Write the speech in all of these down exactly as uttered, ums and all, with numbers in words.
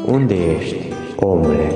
Unde ești, omule?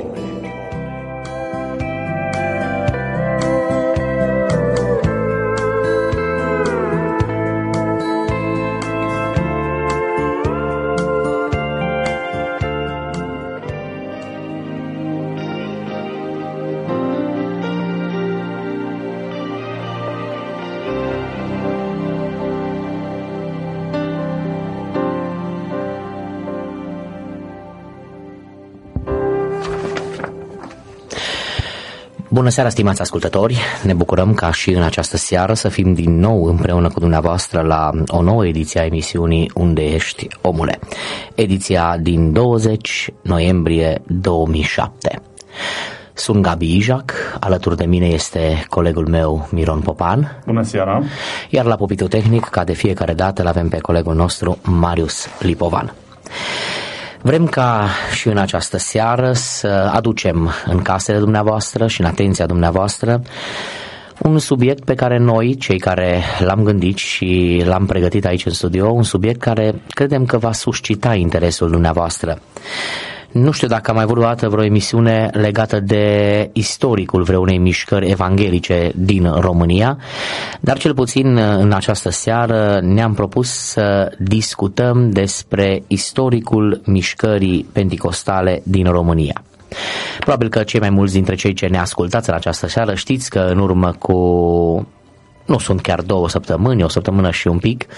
Bună seara, stimați ascultători! Ne bucurăm ca și în această seară să fim din nou împreună cu dumneavoastră la o nouă ediție a emisiunii Unde ești, omule? Ediția din douăzeci noiembrie două mii șapte. Sunt Gabi Ijac, alături de mine este colegul meu Miron Popan. Bună seara! Iar la pupitul tehnic, ca de fiecare dată, îl avem pe colegul nostru Marius Lipovan. Vrem ca și în această seară să aducem în casele dumneavoastră și în atenția dumneavoastră un subiect pe care noi, cei care l-am gândit și l-am pregătit aici în studio, un subiect care credem că va suscita interesul dumneavoastră. Nu știu dacă am mai vrut o dată vreo emisiune legată de istoricul vreunei mișcări evanghelice din România, dar cel puțin în această seară ne-am propus să discutăm despre istoricul mișcării penticostale din România. Probabil că cei mai mulți dintre cei ce ne ascultați în această seară știți că în urmă cu, nu sunt chiar două săptămâni, o săptămână și un pic,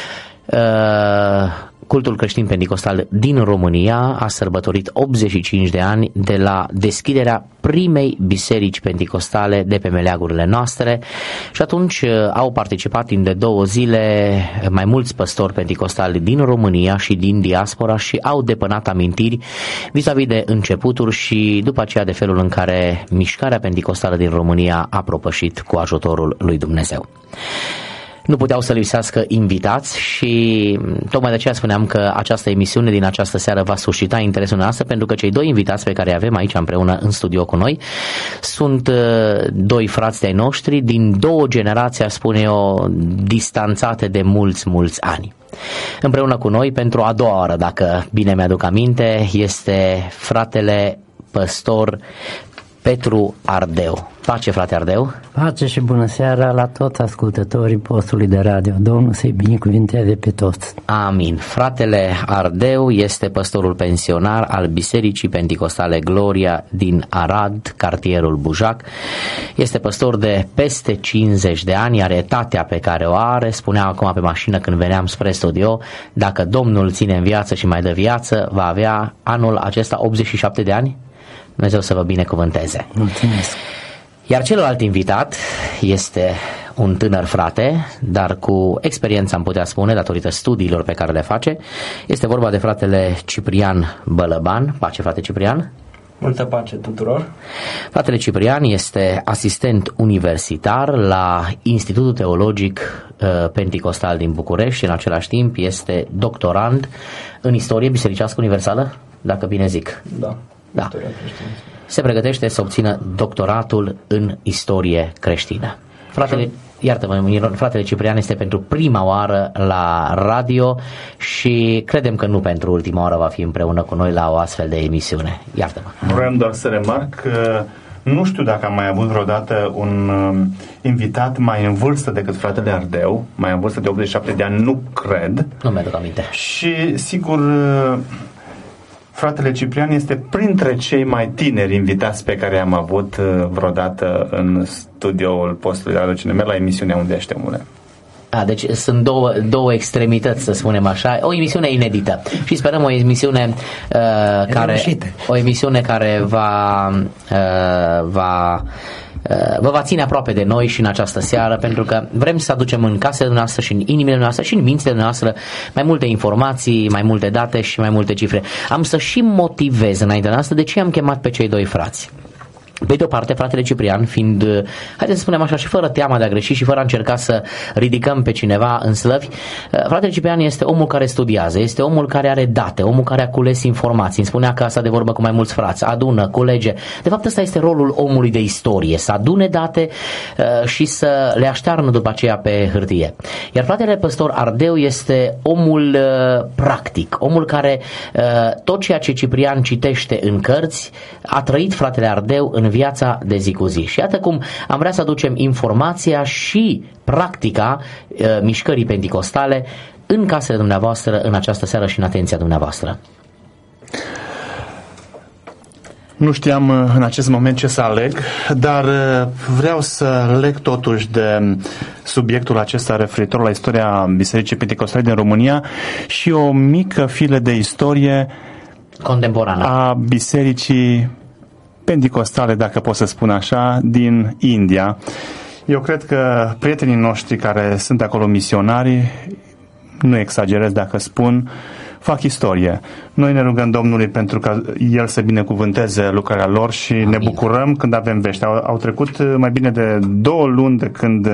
uh, Cultul creștin penticostal din România a sărbătorit optzeci și cinci de ani de la deschiderea primei biserici penticostale de pe meleagurile noastre și atunci au participat timp de două zile mai mulți păstori penticostali din România și din diaspora și au depănat amintiri vis-a-vis de începuturi și după aceea de felul în care mișcarea penticostală din România a propășit cu ajutorul lui Dumnezeu. Nu puteau să lipsească invitați și tocmai de aceea spuneam că această emisiune din această seară va suscita interesul noastră, pentru că cei doi invitați pe care îi avem aici împreună în studio cu noi sunt doi frați de-ai noștri din două generații, aș spune eu, distanțate de mulți, mulți ani. Împreună cu noi, pentru a doua oară, dacă bine mi-aduc aminte, este fratele păstor Petru Ardeu. Pace, frate Ardeu! Pace și bună seara la toți ascultătorii postului de radio. Domnul să-i binecuvinteze pe toți. Amin. Fratele Ardeu este păstorul pensionar al Bisericii Penticostale Gloria din Arad, cartierul Bujac. Este păstor de peste cincizeci de ani, iar etatea pe care o are, spunea acum pe mașină când veneam spre studio, dacă Domnul ține în viață și mai dă viață, va avea anul acesta optzeci și șapte de ani? Dumnezeu să vă binecuvânteze. Mulțumesc. Iar celălalt invitat este un tânăr frate, dar cu experiență, am putea spune, datorită studiilor pe care le face. Este vorba de fratele Ciprian Bălăban. Pace, frate Ciprian! Multă pace tuturor! Fratele Ciprian este asistent universitar la Institutul Teologic uh, Penticostal din București și în același timp este doctorand în istorie bisericească universală, dacă bine zic. Da. Da. Se pregătește să obțină doctoratul în istorie creștină. Fratele, iartă-mă, fratele Ciprian este pentru prima oară la radio și credem că nu pentru ultima oară va fi împreună cu noi la o astfel de emisiune. Iartă-mă. Vreau doar să remarc că nu știu dacă am mai avut vreodată un invitat mai în vârstă decât fratele Ardeu, mai în vârstă de optzeci și șapte de ani, nu cred. Nu mi-aduc aminte. Și sigur, fratele Ciprian este printre cei mai tineri invitați pe care am avut vreodată în studioul postului de radio C N M la emisiunea Unde ești, omule? A, deci sunt două, două extremități, să spunem așa, o emisiune inedită și sperăm o emisiune uh, care, o emisiune care va, uh, va vă va ține aproape de noi și în această seară, pentru că vrem să aducem în casele noastre și în inimile noastre și în mințile noastre mai multe informații, mai multe date și mai multe cifre. Am să și motivez înaintea noastră de ce am chemat pe cei doi frați. Pe de o parte, fratele Ciprian, fiind, haideți să spunem așa, și fără teama de a greși și fără a încerca să ridicăm pe cineva în slăvi, fratele Ciprian este omul care studiază, este omul care are date, omul care a cules informații. Îmi spunea că asta de vorbă cu mai mulți frați, adună, culege. De fapt, ăsta este rolul omului de istorie, să adune date și să le aștearnă după aceea pe hârtie. Iar fratele păstor Ardeu este omul practic, omul care tot ceea ce Ciprian citește în cărți a trăit fratele Ardeu în viața de zi cu zi. Și iată cum am vrea să aducem informația și practica uh, mișcării penticostale în casele dumneavoastră în această seară și în atenția dumneavoastră. Nu știam în acest moment ce să aleg, dar vreau să leg totuși de subiectul acesta referitor la istoria Bisericii Penticostale din România și o mică filă de istorie contemporană a Bisericii Penticostale, dacă pot să spun așa, din India. Eu cred că prietenii noștri care sunt acolo misionari, nu exagerez dacă spun, fac istorie. Noi ne rugăm Domnului pentru ca El să binecuvânteze lucrarea lor și Amin. Ne bucurăm când avem vești. Au, au trecut mai bine de două luni de când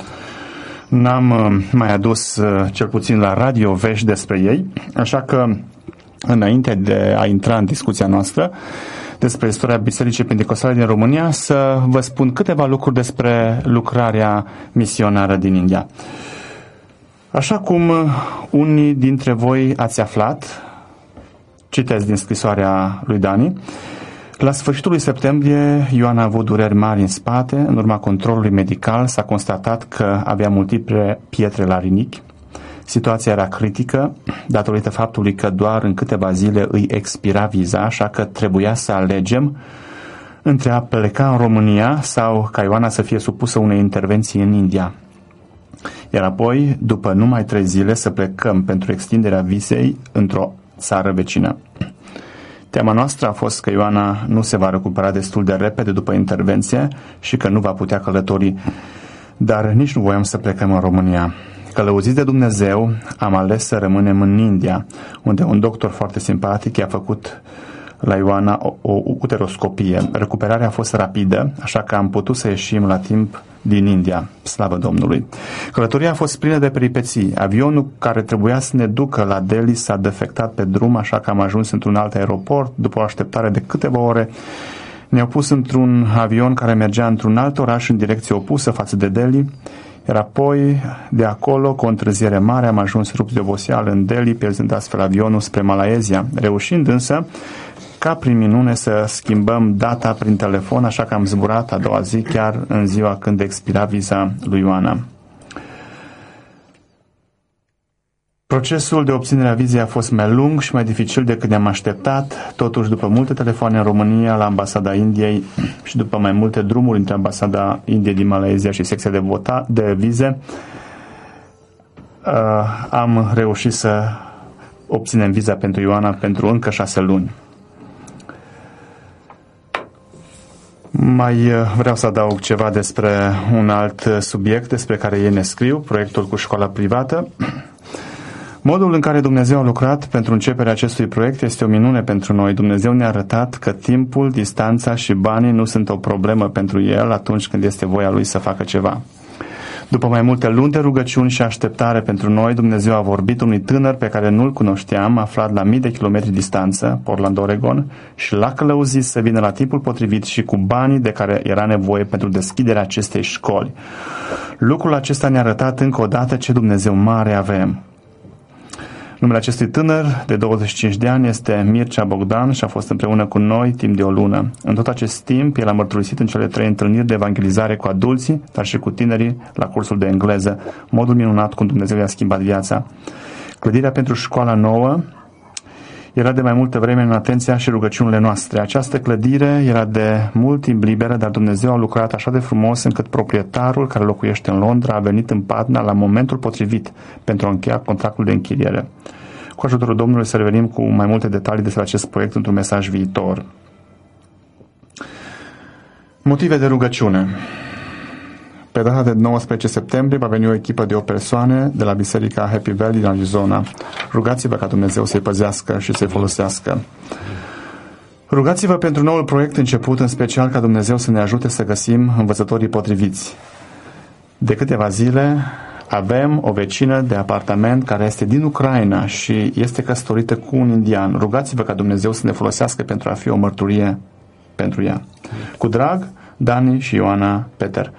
n-am mai adus, cel puțin la radio, vești despre ei, așa că înainte de a intra în discuția noastră despre istoria Bisericii Penticostale din România, să vă spun câteva lucruri despre lucrarea misionară din India. Așa cum unii dintre voi ați aflat, citesc din scrisoarea lui Dani, la sfârșitul lui septembrie Ioan a avut dureri mari în spate, în urma controlului medical s-a constatat că avea multiple pietre la rinichi. Situația era critică datorită faptului că doar în câteva zile îi expira viza, așa că trebuia să alegem între a pleca în România sau ca Ioana să fie supusă unei intervenții în India. Iar apoi, după numai trei zile, să plecăm pentru extinderea vizei într-o țară vecină. Teama noastră a fost că Ioana nu se va recupera destul de repede după intervenție și că nu va putea călători, dar nici nu voiam să plecăm în România. Călăuziți de Dumnezeu, am ales să rămânem în India, unde un doctor foarte simpatic i-a făcut la Ioana o, o uteroscopie. Recuperarea a fost rapidă, așa că am putut să ieșim la timp din India. Slavă Domnului! Călătoria a fost plină de peripeții. Avionul care trebuia să ne ducă la Delhi s-a defectat pe drum, așa că am ajuns într-un alt aeroport. După o așteptare de câteva ore, ne-au pus într-un avion care mergea într-un alt oraș în direcție opusă față de Delhi. Iar apoi, de acolo, cu o întârziere mare, am ajuns rupți de oboseală în Delhi, pierzând astfel avionul spre Malaezia, reușind însă, ca prin minune, să schimbăm data prin telefon, așa că am zburat a doua zi, chiar în ziua când expira viza lui Ioana. Procesul de obținere a vizei a fost mai lung și mai dificil decât ne-am așteptat, totuși după multe telefoane în România, la Ambasada Indiei și după mai multe drumuri între Ambasada Indiei din Malaezia și secția de, vota, de vize, uh, am reușit să obținem viza pentru Ioana pentru încă șase luni. Mai vreau să adaug ceva despre un alt subiect despre care ei ne scriu, proiectul cu școala privată. Modul în care Dumnezeu a lucrat pentru începerea acestui proiect este o minune pentru noi. Dumnezeu ne-a arătat că timpul, distanța și banii nu sunt o problemă pentru El atunci când este voia Lui să facă ceva. După mai multe luni de rugăciuni și așteptare pentru noi, Dumnezeu a vorbit unui tânăr pe care nu-l cunoșteam, aflat la mii de kilometri distanță, Portland, Oregon, și l-a călăuzit să vină la timpul potrivit și cu banii de care era nevoie pentru deschiderea acestei școli. Lucrul acesta ne-a arătat încă o dată ce Dumnezeu mare avem. Numele acestui tânăr de douăzeci și cinci de ani este Mircea Bogdan și a fost împreună cu noi timp de o lună. În tot acest timp, el a mărturisit în cele trei întâlniri de evangelizare cu adulții, dar și cu tinerii la cursul de engleză, modul minunat cum Dumnezeu i-a schimbat viața. Clădirea pentru școala nouă era de mai multă vreme în atenția și rugăciunile noastre. Această clădire era de mult timp liberă, dar Dumnezeu a lucrat așa de frumos încât proprietarul care locuiește în Londra a venit în Patna la momentul potrivit pentru a încheia contractul de închiriere. Cu ajutorul Domnului să revenim cu mai multe detalii despre acest proiect într-un mesaj viitor. Motive de rugăciune. Pe data de nouăsprezece septembrie va veni o echipă de o persoane de la Biserica Happy Valley din Arizona. Rugați-vă ca Dumnezeu să-i păzească și să-i folosească. Rugați-vă pentru noul proiect început, în special ca Dumnezeu să ne ajute să găsim învățătorii potriviți. De câteva zile avem o vecină de apartament care este din Ucraina și este căsătorită cu un indian. Rugați-vă ca Dumnezeu să ne folosească pentru a fi o mărturie pentru ea. Cu drag, Dani și Ioana Peter.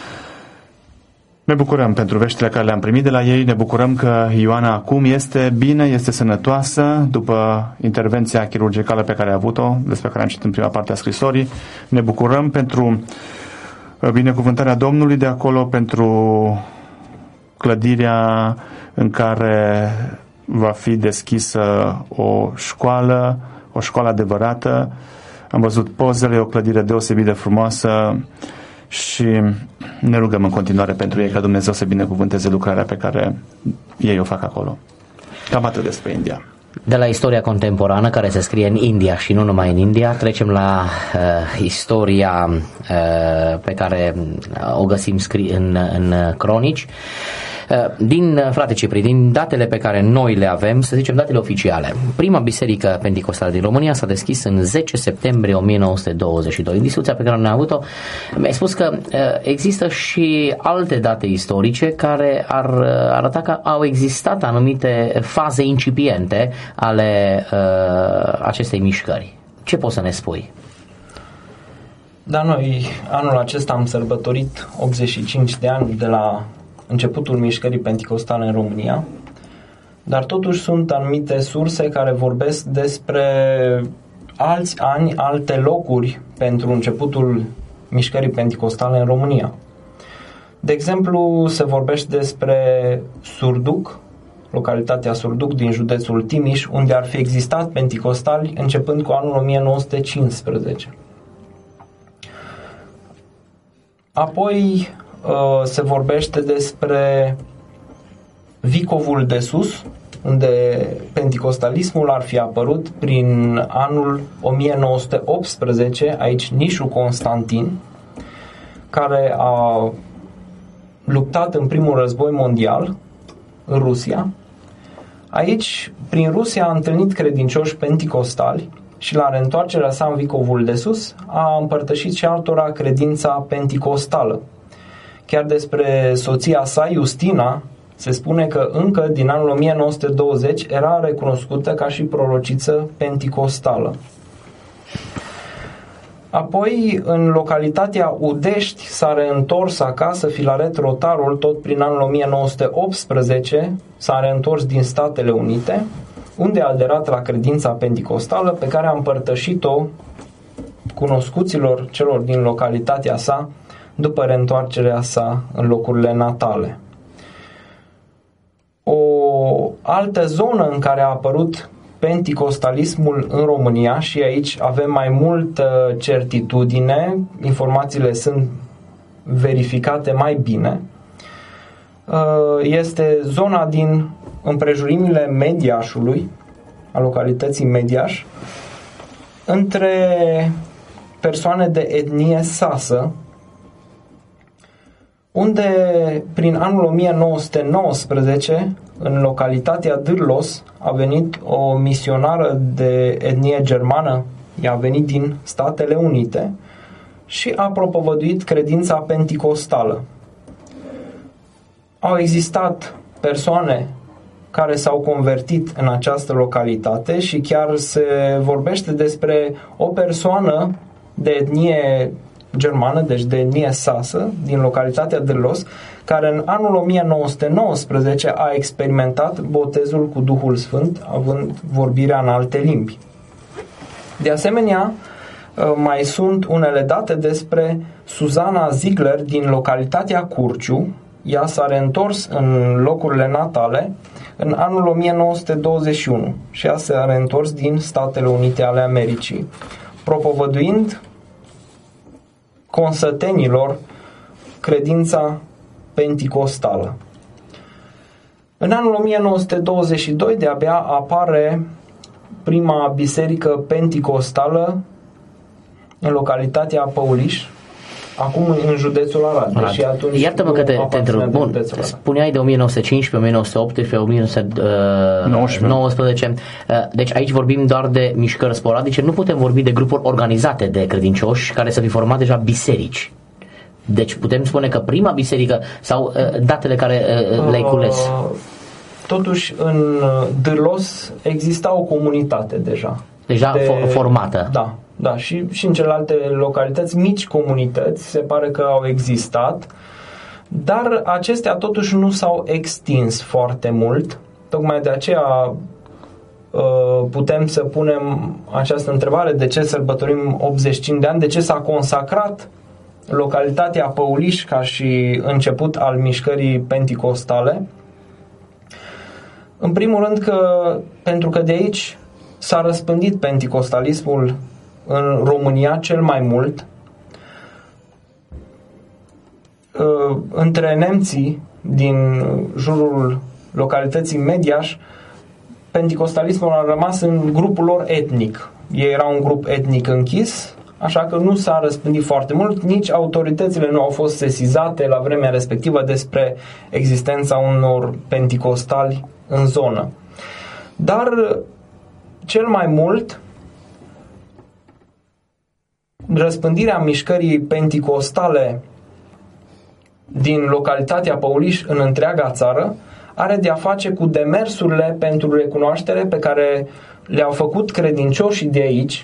Ne bucurăm pentru veștile care le-am primit de la ei, ne bucurăm că Ioana acum este bine, este sănătoasă după intervenția chirurgicală pe care a avut-o, despre care am citit în prima parte a scrisorii. Ne bucurăm pentru binecuvântarea Domnului de acolo, pentru clădirea în care va fi deschisă o școală, o școală adevărată. Am văzut pozele, o clădire deosebit de frumoasă și ne rugăm în continuare pentru ei ca Dumnezeu să binecuvânteze lucrarea pe care ei o fac acolo. Cam atât despre India. De la istoria contemporană care se scrie în India și nu numai în India, trecem la uh, istoria uh, pe care o găsim scrie în, în cronici. Din, frate Cipri, din datele pe care noi le avem, să zicem datele oficiale, prima biserică penticostală din România s-a deschis în zece septembrie o mie nouă sute douăzeci și doi. În discuția pe care ne-am avut-o, mi-ai spus că există și alte date istorice care ar arăta că au existat anumite faze incipiente ale uh, acestei mișcări. Ce poți să ne spui? Da, noi anul acesta am sărbătorit optzeci și cinci de ani de la începutul mișcării penticostale în România, dar totuși sunt anumite surse care vorbesc despre alți ani, alte locuri pentru începutul mișcării penticostale în România. De exemplu, se vorbește despre Surduc, localitatea Surduc din județul Timiș, unde ar fi existat penticostali începând cu anul o mie nouă sute cincisprezece. Apoi se vorbește despre Vicovul de Sus, unde penticostalismul ar fi apărut prin anul o mie nouă sute optsprezece, aici Nișu Constantin, care a luptat în primul război mondial în Rusia. Aici, prin Rusia, a întâlnit credincioși penticostali și la reîntoarcerea sa în Vicovul de Sus a împărtășit și altora credința penticostală. Chiar despre soția sa, Justina, se spune că încă din anul o mie nouă sute douăzeci era recunoscută ca și prorociță penticostală. Apoi, în localitatea Udești, s-a reîntors acasă Filaret Rotarul, tot prin anul o mie nouă sute optsprezece, s-a reîntors din Statele Unite, unde a aderat la credința penticostală pe care a împărtășit-o cunoscuților celor din localitatea sa după reîntoarcerea sa în locurile natale. O altă zonă în care a apărut penticostalismul în România, și aici avem mai multă certitudine, informațiile sunt verificate mai bine, este zona din împrejurimile Mediașului, a localității Mediaș, între persoane de etnie sasă, unde prin anul o mie nouă sute nouăsprezece, în localitatea Dârlos, a venit o misionară de etnie germană, ea a venit din Statele Unite și a propovăduit credința penticostală. Au existat persoane care s-au convertit în această localitate și chiar se vorbește despre o persoană de etnie germană, deci de etnie sasă, din localitatea Dârlos, care în anul o mie nouă sute nouăsprezece a experimentat botezul cu Duhul Sfânt, având vorbirea în alte limbi. De asemenea, mai sunt unele date despre Suzana Ziegler din localitatea Curciu. Ea s-a reîntors în locurile natale în anul o mie nouă sute douăzeci și unu și ea s-a reîntors din Statele Unite ale Americii, propovăduind consătenilor credința penticostală. În anul o mie nouă sute douăzeci și doi de-abia apare prima biserică penticostală în localitatea Păuliș, acum în județul Arad. Arad. Și atunci iartă-mă că te, te întreb. Bun, spuneai de o mie nouă sute cincisprezece, o mie nouă sute optsprezece, o mie nouă sute nouăsprezece. Deci aici vorbim doar de mișcări sporadice, nu putem vorbi de grupuri organizate de credincioși care să fi format deja biserici. Deci putem spune că prima biserică sau datele care le-ai cules. Totuși în Dârlos exista o comunitate deja. Deja de, formată. Da, da, și, și în celelalte localități, mici comunități, se pare că au existat, dar acestea totuși nu s-au extins foarte mult. Tocmai de aceea putem să punem această întrebare: de ce sărbătorim optzeci și cinci de ani? De ce s-a consacrat localitatea Păuliș ca și început al mișcării penticostale? În primul rând că pentru că de aici s-a răspândit penticostalismul în România cel mai mult. Între nemții din jurul localității Mediaș, penticostalismul a rămas în grupul lor etnic. Ei erau un grup etnic închis, așa că nu s-a răspândit foarte mult, nici autoritățile nu au fost sesizate la vremea respectivă despre existența unor penticostali în zonă. Dar cel mai mult răspândirea mișcării penticostale din localitatea Păuliș în întreaga țară are de a face cu demersurile pentru recunoaștere pe care le-au făcut credincioșii de aici,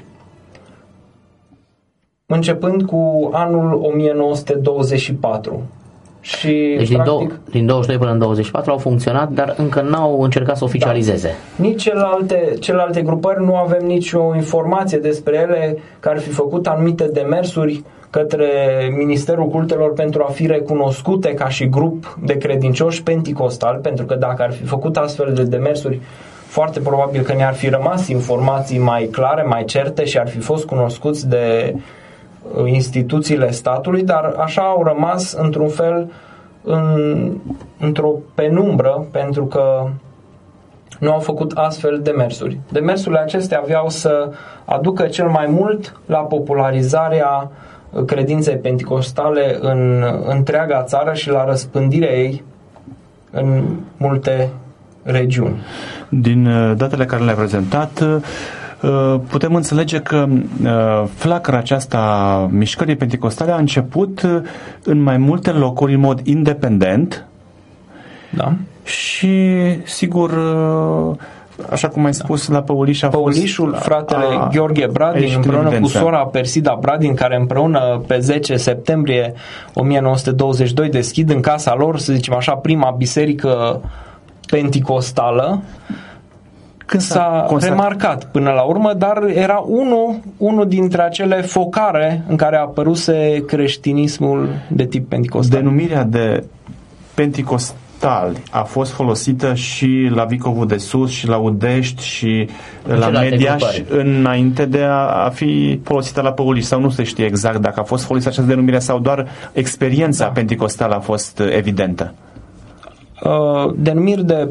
începând cu anul o mie nouă sute douăzeci și patru. Și, deci practic, din, dou- din douăzeci și doi până în douăzeci și patru au funcționat, dar încă n-au încercat să oficializeze. Da. Nici celelalte, celelalte grupări nu avem nicio informație despre ele, că ar fi făcut anumite demersuri către Ministerul Cultelor pentru a fi recunoscute ca și grup de credincioși penticostali, pentru că dacă ar fi făcut astfel de demersuri, foarte probabil că ne-ar fi rămas informații mai clare, mai certe și ar fi fost cunoscuți de instituțiile statului, dar așa au rămas într-un fel în, într-o penumbră, pentru că nu au făcut astfel de demersuri. Demersurile acestea aveau să aducă cel mai mult la popularizarea credinței penticostale în întreaga țară și la răspândirea ei în multe regiuni. Din datele care le-ai prezentat, putem înțelege că flacăra aceasta a mișcării penticostale a început în mai multe locuri în mod independent. Da. Și sigur, așa cum ai spus, da. La Păuliș a Păulișul, fost, fratele a, Gheorghe Bradin împreună cu sora Persida Bradin, care împreună pe zece septembrie o mie nouă sute douăzeci și doi deschid în casa lor, să zicem așa, prima biserică penticostală. Când s-a constat... remarcat până la urmă, dar era unul, unul dintre acele focare în care a apăruse creștinismul de tip penticostal. Denumirea de penticostali a fost folosită și la Vicovul de Sus și la Udești și în la Mediaș înainte de a, a fi folosită la Păuliș, sau nu se știe exact dacă a fost folosită această denumire sau doar experiența da. penticostală a fost evidentă? Uh, denumiri de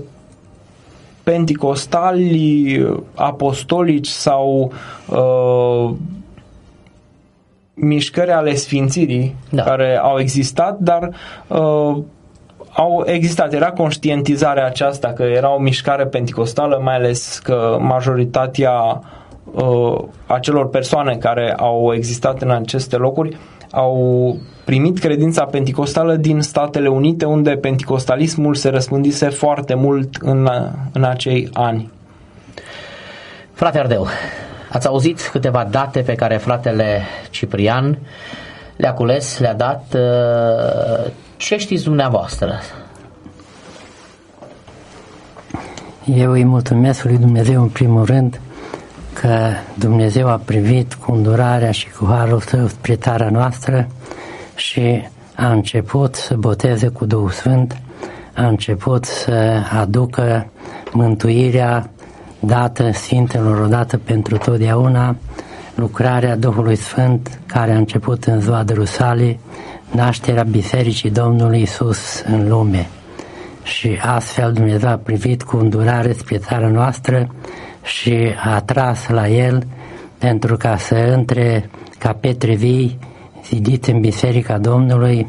penticostali, apostolici sau uh, mișcări ale sfințirii da. care au existat, dar uh, au existat, era conștientizarea aceasta că era o mișcare penticostală, mai ales că majoritatea uh, acelor persoane care au existat în aceste locuri au primit credința penticostală din Statele Unite, unde penticostalismul se răspândise foarte mult în, în acei ani. Frate Ardeu, ați auzit câteva date pe care fratele Ciprian le-a cules, le-a dat. Ce știți dumneavoastră? Eu îi mulțumesc lui Dumnezeu în primul rând că Dumnezeu a privit cu îndurarea și cu harul său spre țara noastră și a început să boteze cu Duhul Sfânt, a început să aducă mântuirea dată Sfintelor odată pentru totdeauna, lucrarea Duhului Sfânt care a început în ziua de Rusalii, nașterea Bisericii Domnului Iisus în lume. Și astfel Dumnezeu a privit cu îndurare spre țara noastră și a atras la el pentru ca să intre ca petre vii zidit în Biserica Domnului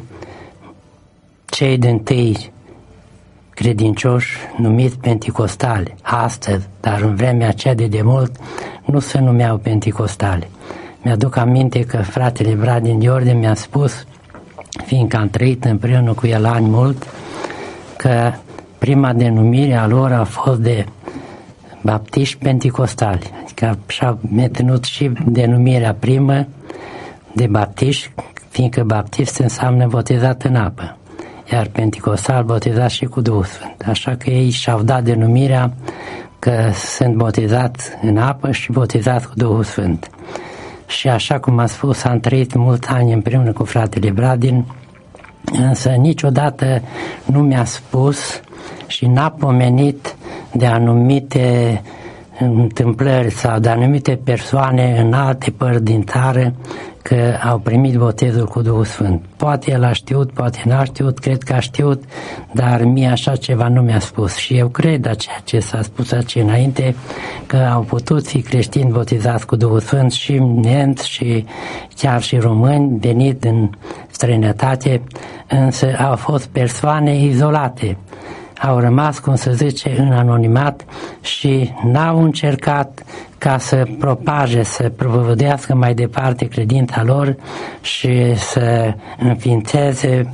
cei dintâi credincioși numiți penticostali astăzi, dar în vremea aceea de demult nu se numeau penticostali. Mi-aduc aminte că fratele Bradin Gheorghe mi-a spus, fiindcă am trăit împreună cu el ani mult, că prima denumire a lor a fost de baptiști penticostali. Adică și-a menținut și denumirea primă de baptiști, fiindcă baptist înseamnă botezat în apă, iar penticostal botezat și cu Duhul Sfânt. Așa că ei și-au dat denumirea că sunt botezați în apă și botezați cu Duhul Sfânt. Și așa cum am spus, am trăit mulți ani împreună cu fratele Bradin, însă niciodată nu mi-a spus și n-a pomenit de anumite întâmplări sau de anumite persoane în alte părți din țară că au primit botezul cu Duhul Sfânt. Poate el a știut, poate n-a știut, cred că a știut, dar mie așa ceva nu mi-a spus. Și eu cred a ceea ce s-a spus aici înainte, că au putut fi creștini botezați cu Duhul Sfânt și neamți și chiar și români veniți din străinătate, însă au fost persoane izolate. Au rămas, cum se zice, în anonimat și n-au încercat ca să propaje, să propovădească mai departe credința lor și să înființeze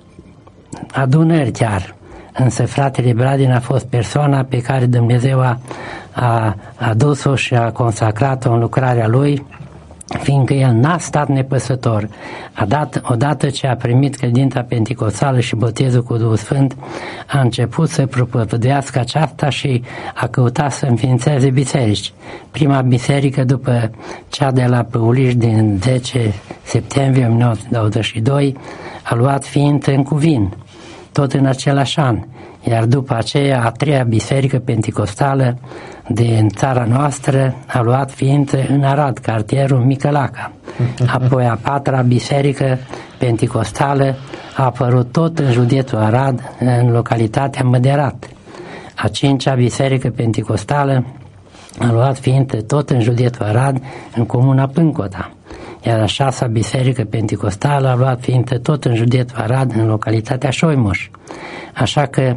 adunări chiar. Însă fratele Bradin a fost persoana pe care Dumnezeu a, a adus-o și a consacrat-o în lucrarea lui, fiindcă el n-a stat nepăsător. A dat, odată ce a primit credința penticostală și botezul cu Duhul Sfânt, a început să propovăduiască aceasta și a căutat să înființeze biserici. Prima biserică, după cea de la Păuliș din zece septembrie o mie nouă sute douăzeci și doi, a luat ființă în Cuvin, tot în același an. Iar după aceea, a treia biserică penticostală din țara noastră a luat ființă în Arad, cartierul Micălaca. Apoi a patra biserică penticostală a apărut tot în județul Arad, în localitatea Măderat. A cincea biserică penticostală a luat ființă tot în județul Arad, în comuna Pâncota. Iar a șasea biserică penticostală a luat ființă tot în județul Arad, în localitatea Șoimuș. Așa că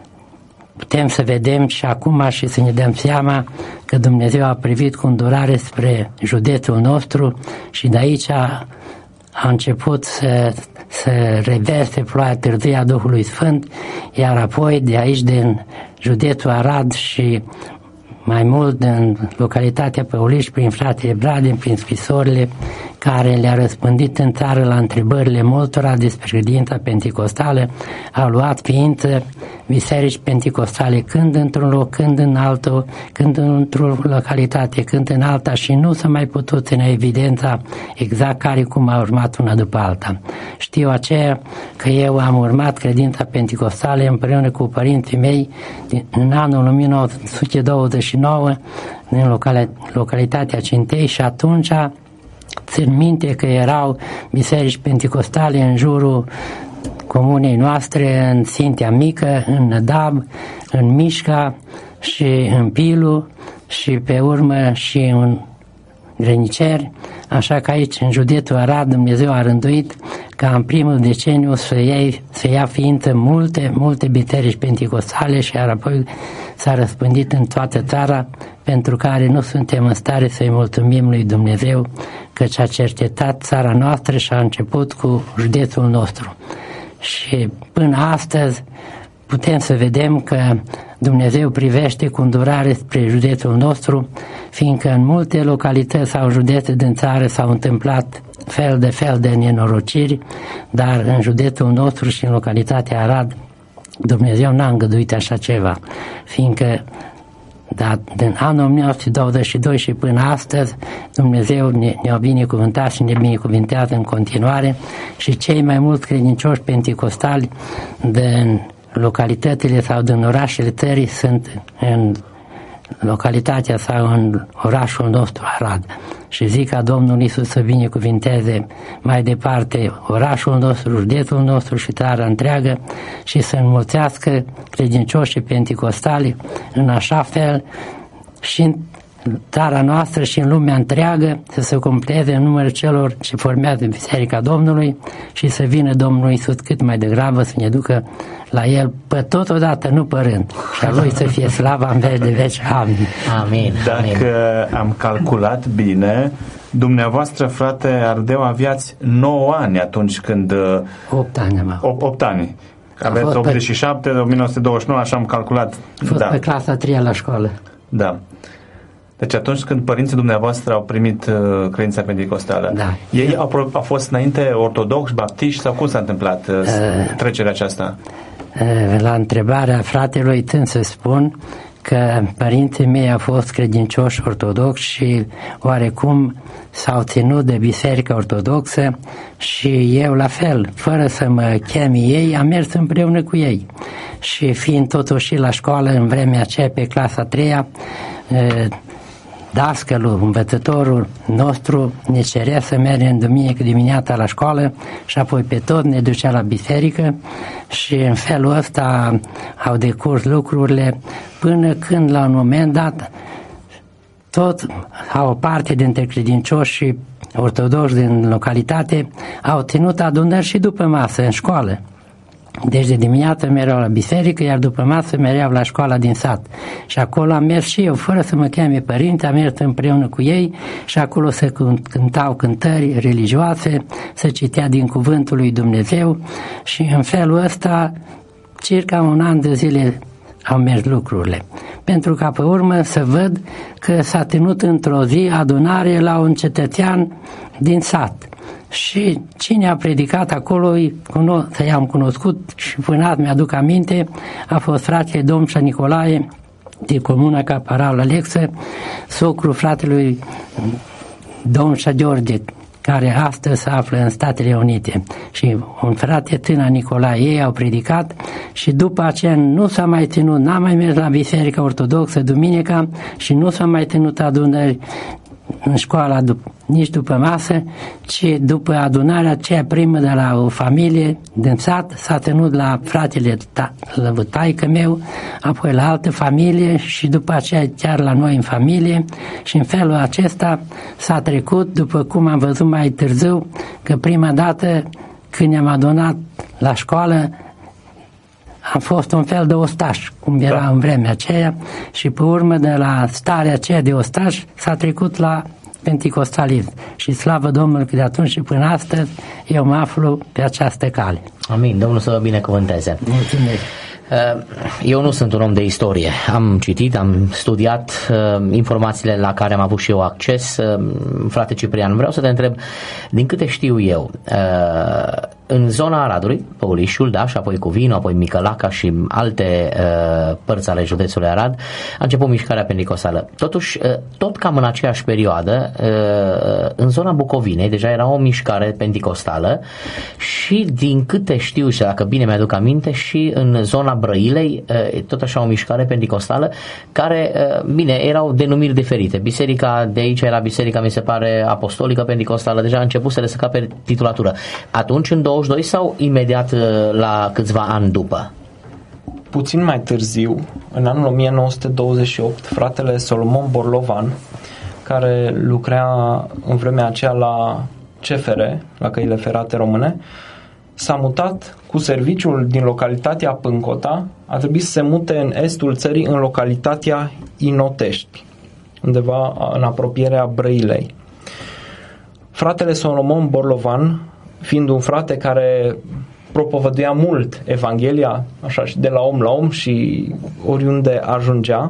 putem să vedem și acum și să ne dăm seama că Dumnezeu a privit cu îndurare spre județul nostru și de aici a, a început să, să reverse ploaia târzie a Duhului Sfânt, iar apoi de aici din județul Arad și mai mult în localitatea Păuliș, prin fratele Bradin, prin scrisorile care le-a răspândit în țară la întrebările multora despre credința penticostală, au luat ființă biserici penticostale, când într-un loc, când în altul, când într-o localitate, când în alta, și nu s-a mai putut ține evidența exact care cum a urmat una după alta. Știu aceea că eu am urmat credința penticostală împreună cu părinții mei în anul o mie nouă sute douăzeci și nouă în localitatea Cintei și atunci țin minte că erau biserici penticostale în jurul comunei noastre, în Sintea Mică, în Nădab, în Mișca și în Pilu și pe urmă și în Grăniceri, așa că aici în județul Arad Dumnezeu a rânduit ca în primul deceniu să, iei, să ia ființă multe, multe biserici penticostale și iar apoi s-a răspândit în toată țara, pentru care nu suntem în stare să-i mulțumim lui Dumnezeu căci a cercetat țara noastră și a început cu județul nostru. Și până astăzi putem să vedem că Dumnezeu privește cu îndurare spre județul nostru, fiindcă în multe localități sau județe din țară s-au întâmplat fel de fel de nenorociri, dar în județul nostru și în localitatea Arad Dumnezeu n-a îngăduit așa ceva, fiindcă dar din anul o mie nouă sute douăzeci și doi și până astăzi Dumnezeu ne, ne-a binecuvântat și ne binecuvintează în continuare și cei mai mulți credincioși penticostali din localitățile sau din orașele țării sunt în localitatea sau în orașul nostru Arad. Și zic ca Domnul Iisus să binecuvinteze mai departe orașul nostru, județul nostru și țara întreagă și să înmulțească credincioșii penticostali în așa fel și în țara noastră și în lumea întreagă să se complete în numărul celor ce formează Biserica Domnului și să vină Domnul Iisus cât mai degrabă să ne ducă la El pe totodată, nu părând, și a Lui să fie slava în veci de veci. Amin. Amin. Dacă Amin. Am calculat bine, dumneavoastră, frate Ardeu, aveați nouă ani atunci când... opt ani am avut. opt ani. Aveți optzeci și șapte, o mie nouă sute douăzeci și nouă, așa am calculat. Am fost da. pe clasa a treia la școală. Da. Deci atunci când părinții dumneavoastră au primit uh, credința pentecostală, da. Ei au, au fost înainte ortodoxi, baptiști sau cum s-a întâmplat uh, uh, trecerea aceasta? Uh, la întrebarea fratelui tând să spun că părinții mei au fost credincioși ortodoxi și oarecum s-au ținut de biserica ortodoxă și eu la fel, fără să mă chemi ei, am mers împreună cu ei. Și fiind totuși la școală în vremea aceea pe clasa a treia, dascălul, învățătorul nostru ne cerea să mergem duminică dimineața la școală și apoi pe tot ne ducea la biserică și în felul ăsta au decurs lucrurile până când la un moment dat tot au o parte dintre credincioși și ortodoxi din localitate au ținut adunări și după masă în școală. Deci de dimineață mereau la biserică, iar după masă mereau la școala din sat. Și acolo am mers și eu, fără să mă cheme părinți, am mers împreună cu ei și acolo se cântau cântări religioase, se citea din cuvântul lui Dumnezeu și în felul ăsta, circa un an de zile au mers lucrurile. Pentru ca pe urmă să văd că s-a ținut într-o zi adunare la un cetățean din sat. Și cine a predicat acolo, să i-am cunoscut și până azi mi-aduc aminte, a fost fratele Domnșa Nicolae de comuna Caparal Alexă, socru fratelui Domnșa George, care astăzi se află în Statele Unite, și un frate Tâna Nicolae. Ei au predicat și după aceea nu s-a mai ținut, n-a mai mers la Biserica Ortodoxă duminica și nu s-a mai ținut adunări în școala nici după masă, ci după adunarea aceea primă de la o familie din sat s-a ținut la fratele ta, la taică meu, apoi la altă familie și după aceea chiar la noi în familie și în felul acesta s-a trecut, după cum am văzut mai târziu, că prima dată când ne-am adunat la școală am fost un fel de ostaș, cum era da. În vremea aceea, și pe urmă de la starea aceea de ostaș s-a trecut la penticostalism. Și slavă Domnului că de atunci și până astăzi eu mă aflu pe această cale. Amin, Domnul să vă binecuvânteze. Mulțumesc. Eu nu sunt un om de istorie. Am citit, am studiat uh, informațiile la care am avut și eu acces. Uh, frate Ciprian, vreau să te întreb, din câte știu eu, uh, în zona Aradului, Păulișul, da, și apoi Cuvinu, apoi Micălaca și alte uh, părți ale județului Arad, a început mișcarea pentecostală. Totuși, uh, tot cam în aceeași perioadă, uh, în zona Bucovinei, deja era o mișcare pentecostală și din câte știu și dacă bine mi-aduc aminte, și în zona Brăilei, tot așa o mișcare pentecostală, care, bine, erau denumiri diferite. Biserica de aici era biserica, mi se pare, apostolică pentecostală, deja a început să le să cape titulatură. Atunci, în douăzeci și doi sau imediat la câțiva ani după? Puțin mai târziu, în anul o mie nouă sute douăzeci și opt, fratele Solomon Borlovan, care lucra în vremea aceea la C F R, la Căile Ferate Române, s-a mutat cu serviciul din localitatea Pâncota, a trebuit să se mute în estul țării, în localitatea Inotești, undeva în apropierea Brăilei. Fratele Solomon Borlovan, fiind un frate care propovăduia mult Evanghelia, așa, și de la om la om și oriunde ajungea,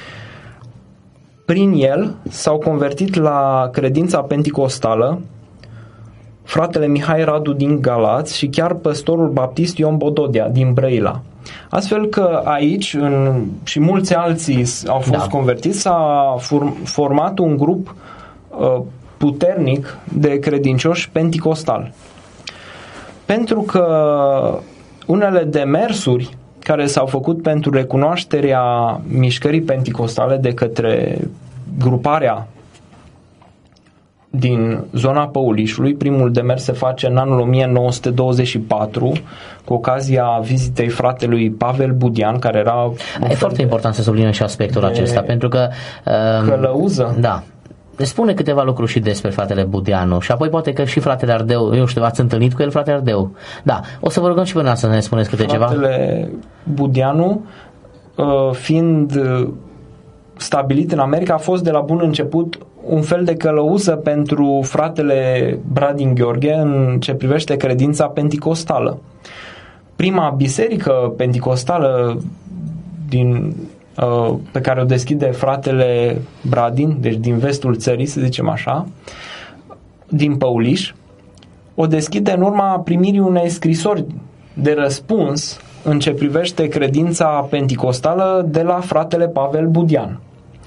prin el s-au convertit la credința penticostală fratele Mihai Radu din Galați și chiar păstorul baptist Ion Bododea din Brăila. Astfel că aici în, și mulți alții au fost da. convertiți, s-a form, format un grup uh, puternic de credincioși penticostali. Pentru că unele demersuri care s-au făcut pentru recunoașterea mișcării penticostale de către gruparea din zona Păulișului. Primul demers se face în anul o mie nouă sute douăzeci și patru cu ocazia vizitei fratelui Pavel Budian, care era... E foarte important să subliniem și aspectul acesta, pentru că... Uh, călăuză. Da. Spune câteva lucruri și despre fratele Budianu și apoi poate că și fratele Ardeu, eu știu, ați întâlnit cu el, fratele Ardeu. Da, o să vă rugăm și pe noi să ne spuneți câte fratele ceva. Fratele Budianu, uh, fiind stabilit în America, a fost de la bun început un fel de călăuză pentru fratele Bradin Gheorghe în ce privește credința penticostală. Prima biserică penticostală din, uh, pe care o deschide fratele Bradin, deci din vestul țării, să zicem așa, din Păuliș, o deschide în urma primirii unei scrisori de răspuns în ce privește credința penticostală de la fratele Pavel Budian.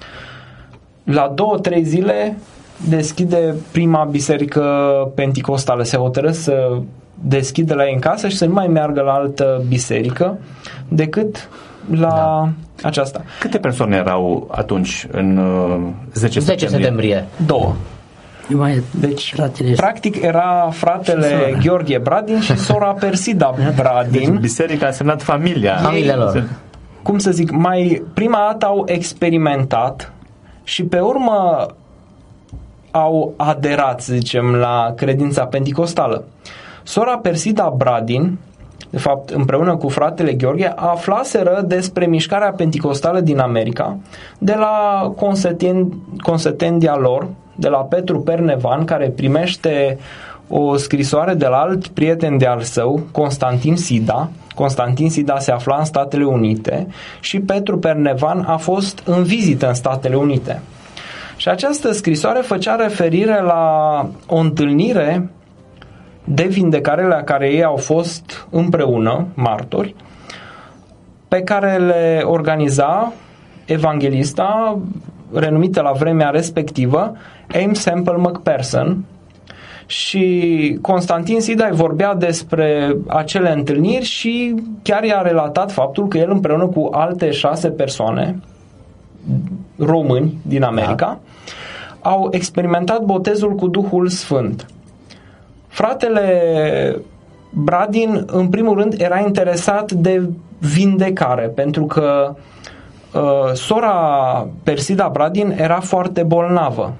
La două, trei zile deschide prima biserică penticostală. Se hotără să deschide la ei în casă și să nu mai meargă la altă biserică decât la da. aceasta. Câte persoane erau atunci în uh, zece septembrie? Două. Deci, fratele practic era fratele Gheorghe Bradin și sora Persida Bradin. Deci biserica a semnat familia. Familia lor. Cum să zic, mai prima dată au experimentat și pe urmă au aderat, să zicem, la credința penticostală. Sora Persida Bradin, de fapt împreună cu fratele Gheorghe, aflaseră despre mișcarea penticostală din America de la consetendia lor, de la Petru Pernevan, care primește o scrisoare de la alt prieten de al său, Constantin Sida. Constantin Sida se afla în Statele Unite și Petru Pernevan a fost în vizită în Statele Unite. Și această scrisoare făcea referire la o întâlnire de vindecare la care ei au fost împreună, martori, pe care le organiza evanghelista renumită la vremea respectivă, Ames Semple McPherson, și Constantin Sida vorbea despre acele întâlniri și chiar i-a relatat faptul că el împreună cu alte șase persoane români din America da. au experimentat botezul cu Duhul Sfânt. Fratele Bradin, în primul rând, era interesat de vindecare, pentru că uh, sora Persida Bradin era foarte bolnavă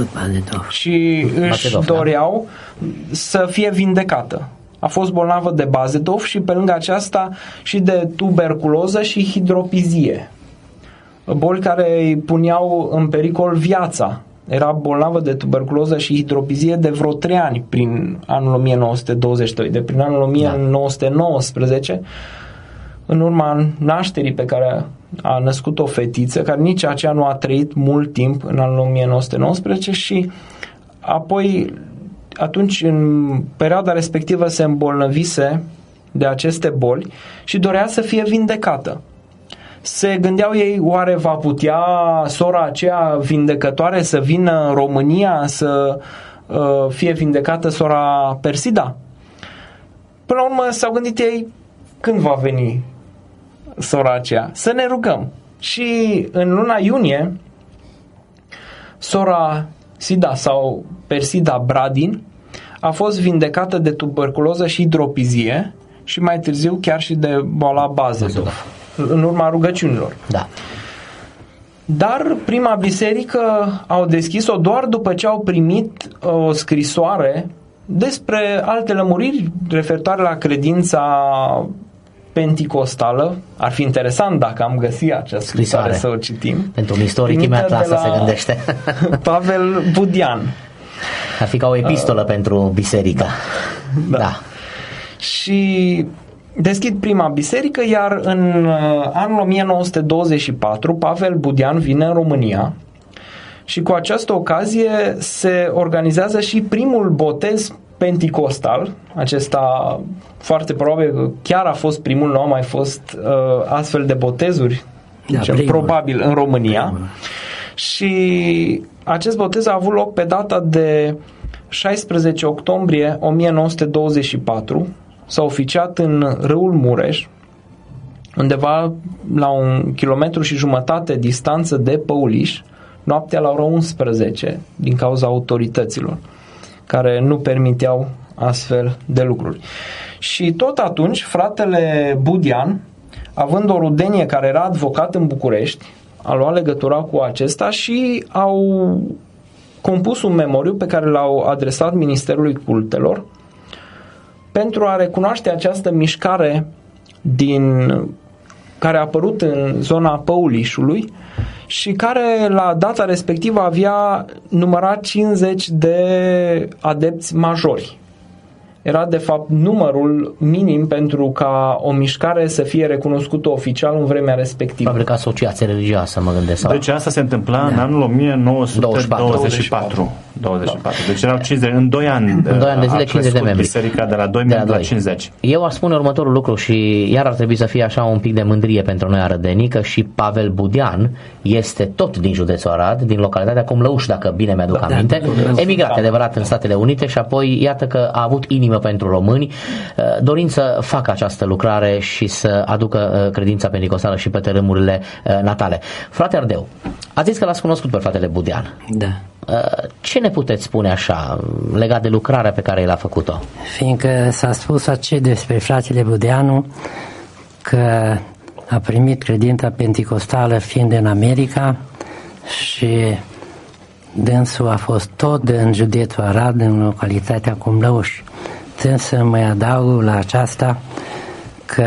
și își doreau să fie vindecată. A fost bolnavă de Bazedov și pe lângă aceasta și de tuberculoză și hidropizie, boli care îi puneau în pericol viața. Era bolnavă de tuberculoză și hidropizie de vreo trei ani prin anul o mie nouă sute douăzeci și doi. De prin anul o mie nouă sute nouăsprezece, în urma nașterii pe care a născut o fetiță, care nici aceea nu a trăit mult timp în anul o mie nouă sute nouăsprezece și apoi atunci în perioada respectivă se îmbolnăvise de aceste boli și dorea să fie vindecată. Se gândeau ei, oare va putea sora aceea vindecătoare să vină în România să uh, fie vindecată sora Persida? Până la urmă s-au gândit ei, când va veni sora aceea? Să ne rugăm. Și în luna iunie, sora Sida sau Persida Bradin a fost vindecată de tuberculoză și hidropizie și mai târziu chiar și de boala Bazedov, în urma rugăciunilor. Da. Dar prima biserică au deschis-o doar după ce au primit o scrisoare despre alte lămuriri referitoare la credința penticostală. Ar fi interesant dacă am găsit această scrisoare să o citim. Pentru un istoric imediat la asta se gândește. Pavel Budian. Ar fi ca o epistolă uh, pentru biserică. Da. da. Și deschid prima biserică, iar în anul o mie nouă sute douăzeci și patru Pavel Budian vine în România și cu această ocazie se organizează și primul botez penticostal. Acesta foarte probabil că chiar a fost primul, nu au mai fost uh, astfel de botezuri, da, zicem, probabil în România. Primul. Și acest botez a avut loc pe data de șaisprezece octombrie o mie nouă sute douăzeci și patru. S-a oficiat în râul Mureș, undeva la un kilometru și jumătate distanță de Păuliș, noaptea la ora unsprezece din cauza autorităților care nu permiteau astfel de lucruri. Și tot atunci fratele Budian, având o rudenie care era advocat în București, a luat legătura cu acesta și au compus un memoriu pe care l-au adresat Ministerului Cultelor pentru a recunoaște această mișcare din, care a apărut în zona Păulișului și care la data respectivă avea numărat cincizeci de adepți majori. Era de fapt numărul minim pentru ca o mișcare să fie recunoscută oficial în vremea respectivă. Probabil că asociație religioasă, mă gândesc. Sau... Deci asta se întâmpla da. în anul o mie nouă sute douăzeci și patru. douăzeci și patru. Deci erau cincizeci, în doi ani, în doi ani de zile cincizeci de membri. Biserica de la doi de la, la cincizeci. Eu aș spune următorul lucru și iar ar trebui să fie așa un pic de mândrie pentru noi arădenii, că și Pavel Budian este tot din județul Arad, din localitatea Comlăuș, dacă bine mi-aduc da, aminte, da, emigrat da. adevărat în Statele Unite și apoi iată că a avut inimă pentru români, dorind să facă această lucrare și să aducă credința penticostală și pe tărâmurile natale. Frate Ardeu, ați zis că l-ați cunoscut pe fratele Budian. Da. Ce ne puteți spune așa legat de lucrarea pe care el a făcut-o? Fiindcă s-a spus aceea despre fratele Budeanu că a primit credința penticostală fiind în America și dânsul a fost tot în județul Arad, în localitatea Comlăuș. Trebuie să mai adaug la aceasta că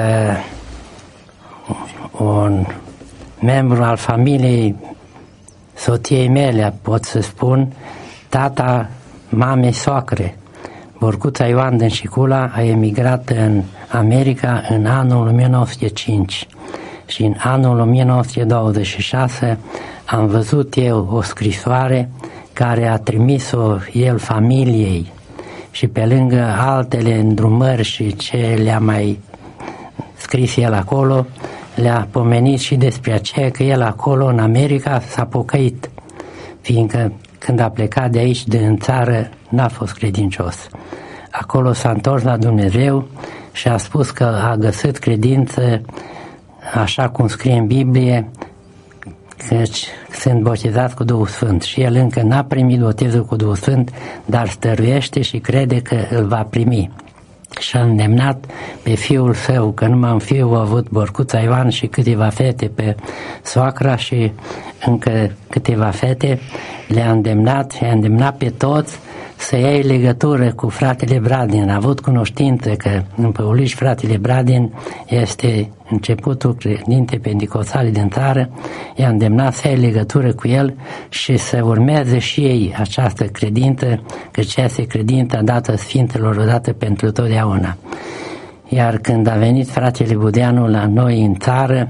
un membru al familiei soției mele, pot să spun, tata mamei soacre, Borcuța Ioan Dânsicula, a emigrat în America în anul o mie nouă sute cinci și în anul o mie nouă sute douăzeci și șase am văzut eu o scrisoare care a trimis-o el familiei și pe lângă altele îndrumări și ce le-a mai scris el acolo, le-a pomenit și despre aceea că el acolo în America s-a pocăit, fiindcă când a plecat de aici din țară n-a fost credincios. Acolo s-a întors la Dumnezeu și a spus că a găsit credință așa cum scrie în Biblie, căci sunt botezat cu Duhul Sfânt și el încă n-a primit botezul cu Duhul Sfânt, dar stăruiește și crede că îl va primi. Și a îndemnat pe fiul său, că numai un fiu a avut Borcuța Ioan și câteva fete pe soacra și încă câteva fete, le-a îndemnat și a îndemnat pe toți să iei legătură cu fratele Bradin. A avut cunoștință că în Păuliș fratele Bradin este începutul credinte penticostale din țară, i-a îndemnat să iei legătură cu el și să urmeze și ei această credință, căci este credința dată Sfintelor odată pentru totdeauna. Iar când a venit fratele Budeanu la noi în țară,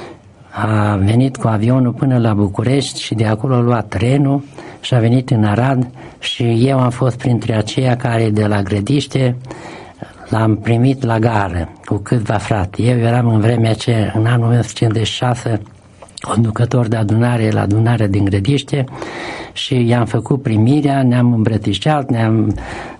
a venit cu avionul până la București și de acolo a luat trenul și a venit în Arad și eu am fost printre aceia care de la Grădiște l-am primit la gară cu câțiva frate. Eu eram în vremea ce în anul o mie nouă sute cincizeci și șase conducător de adunare la adunarea din Grădiște și i-am făcut primirea, ne-am îmbrățișat, ne-am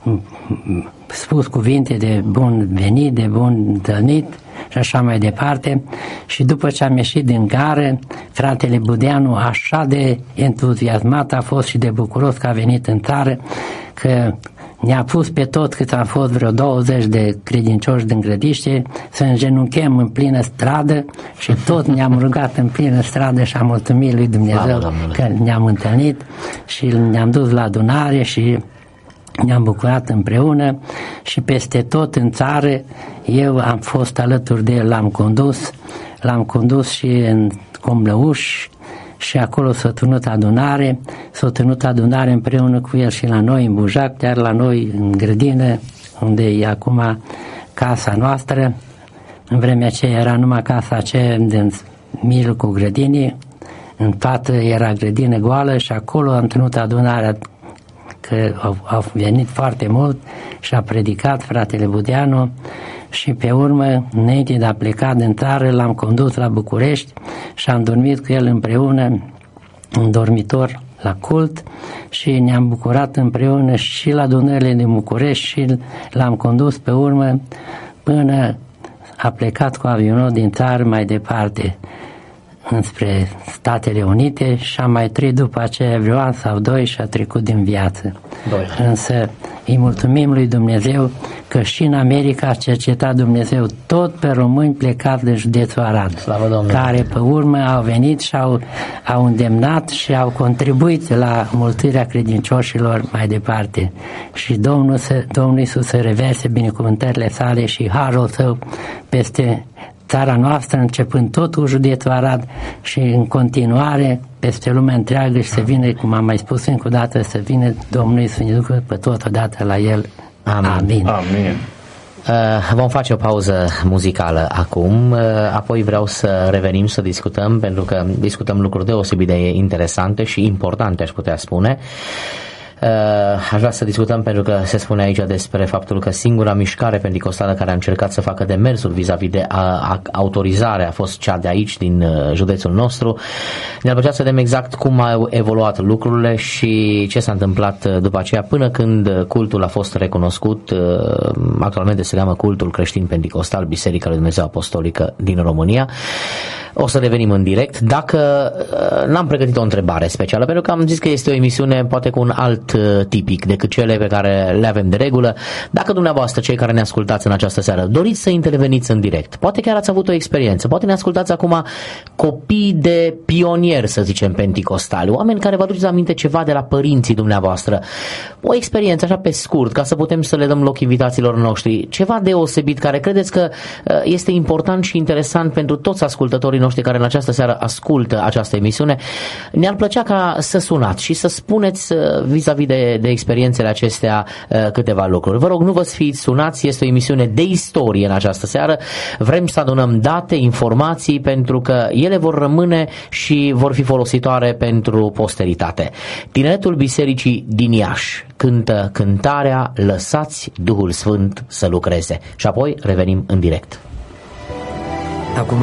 spus cuvinte de bun venit, de bun întâlnit și așa mai departe. Și după ce am ieșit din gară, fratele Budeanu așa de entuziasmat a fost și de bucuros că a venit în țară, că ne-a pus pe tot, cât am fost vreo douăzeci de credincioși din Grădiște, să îngenunchem în plină stradă și tot ne-am rugat în plină stradă și am mulțumit lui Dumnezeu că ne-am întâlnit și ne-am dus la adunare și ne-am bucurat împreună și peste tot în țară eu am fost alături de el, l-am condus, l-am condus și în Comlăuș și acolo s-a ținut adunare, s-a ținut adunare împreună cu el și la noi în Bujac, iar la noi în grădină, unde e acum casa noastră. În vremea aceea era numai casa aceea din mijlocul grădinii, în față era grădină goală și acolo am ținut adunarea, că au, au venit foarte mult și a predicat fratele Budeanu și pe urmă, înainte de a pleca din țară, l-am condus la București și am dormit cu el împreună în dormitor la cult și ne-am bucurat împreună și la adunările din București și l-am condus pe urmă până a plecat cu avionul din țară mai departe. înspre Statele Unite și a mai trăit după aceea vreo an sau doi și a trecut din viață. Doi. Însă îi mulțumim lui Dumnezeu că și în America a cercetat Dumnezeu tot pe români plecați de județul Arad, Slavă Domnului, care pe urmă au venit și au, au îndemnat și au contribuit la mulțirea credincioșilor mai departe. Și Domnul, să, Domnul Iisus să reverse binecuvântările sale și harul său peste țara noastră, începând tot cu județul Arad și în continuare peste lumea întreagă și să vină, cum am mai spus încă o dată, să vină Domnul să ne ducă pe totodată la El. Amin. Amin. Amin. Uh, vom face o pauză muzicală acum, uh, apoi vreau să revenim să discutăm, pentru că discutăm lucruri deosebit de interesante și importante, aș putea spune. Uh, aș vrea să discutăm pentru că se spune aici despre faptul că singura mișcare penticostală care a încercat să facă demersul vis-a-vis de a, a, autorizare a fost cea de aici, din uh, județul nostru. Ne-ar plăcea să vedem exact cum au evoluat lucrurile și ce s-a întâmplat după aceea până când cultul a fost recunoscut. Uh, actualmente se cheamă cultul creștin penticostal Biserica lui Dumnezeu Apostolică din România. O să revenim în direct. Dacă uh, n-am pregătit o întrebare specială, pentru că am zis că este o emisiune poate cu un alt uh, tipic decât cele pe care le avem de regulă. Dacă dumneavoastră, cei care ne ascultați în această seară, doriți să interveniți în direct, poate chiar ați avut o experiență, poate ne ascultați acum copii de pionieri, să zicem, penticostali, oameni care vă aduceți aminte ceva de la părinții dumneavoastră, o experiență așa pe scurt, ca să putem să le dăm loc invitațiilor noștri, ceva deosebit care credeți că uh, este important și interesant pentru toți ascultătorii noștri care în această seară ascultă această emisiune. Ne-ar plăcea ca să sunați și să spuneți vis-a-vis de, de experiențele acestea câteva lucruri. Vă rog, nu vă sfiți, sunați, este o emisiune de istorie în această seară. Vrem să adunăm date, informații, pentru că ele vor rămâne și vor fi folositoare pentru posteritate. Tineretul Bisericii din Iași cântă cântarea Lăsați Duhul Sfânt să lucreze. Și apoi revenim în direct. Acum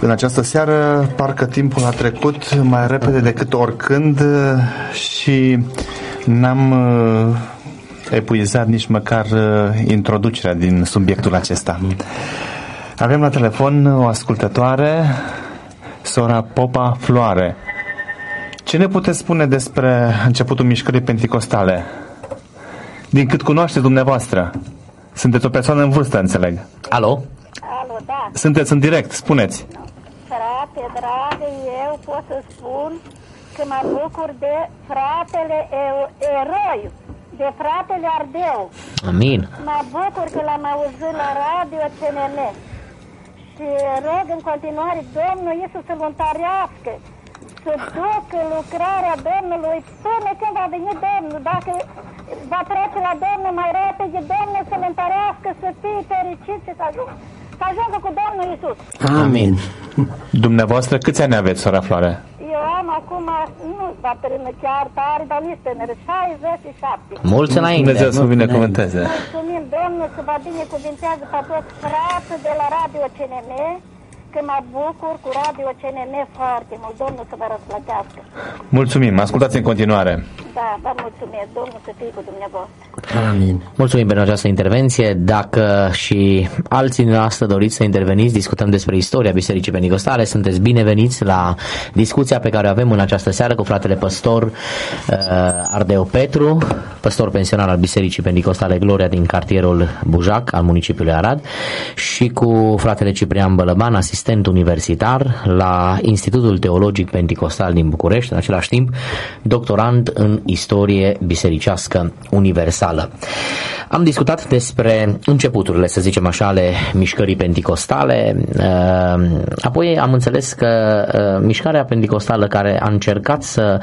În această seară, parcă timpul a trecut mai repede decât oricând și n-am epuizat nici măcar introducerea din subiectul acesta. Avem la telefon o ascultătoare, sora Popa Floare. Ce ne puteți spune despre începutul mișcării penticostale? Din cât cunoașteți dumneavoastră. Sunteți o persoană în vârstă, înțeleg. Alo? Alo, da. Sunteți în direct, spuneți. Frate, dragă, eu pot să spun că mă bucur de fratele eroi, de fratele Ardeu. Amin. Mă bucur că l-am auzit la radio C N M. Și rog în continuare Domnul Iisus să-l întărească, să ducă lucrarea Domnului până când va veni Domnul. Dacă va trece la Domnul mai repede, Domnul să-l întărească, să fie fericit și să ajungă, să ajungă cu Domnul Iisus. Amin. Dumneavoastră, câți ani aveți, sora Floare? Eu am acum, nu bătrână chiar tare, dar nici tânără, șaizeci și șapte. Mulți înainte. Dumnezeu să vă binecuvânteze. Mulțumim, Domnul, să vă binecuvintează pe toți frații de la Radio C N M, că mă bucur cu Radio C N M foarte mult. Domnul să vă răsplătească. Mulțumim, ascultați în continuare. Da, vă mulțumesc. Domnul să fie cu dumneavoastră. Amin. Mulțumim pentru această intervenție. Dacă și alții noastre doriți să interveniți, discutăm despre istoria Bisericii Penticostale, sunteți bineveniți la discuția pe care o avem în această seară cu fratele păstor uh, Ardeu Petru, păstor pensionar al Bisericii Penticostale Gloria din cartierul Bujac al municipiului Arad, și cu fratele Ciprian Bălăban, asistent universitar la Institutul Teologic Penticostal din București, în același timp doctorand în istorie bisericească universală. Am discutat despre începuturile, să zicem așa, ale mișcării penticostale, apoi am înțeles că mișcarea penticostală care a încercat să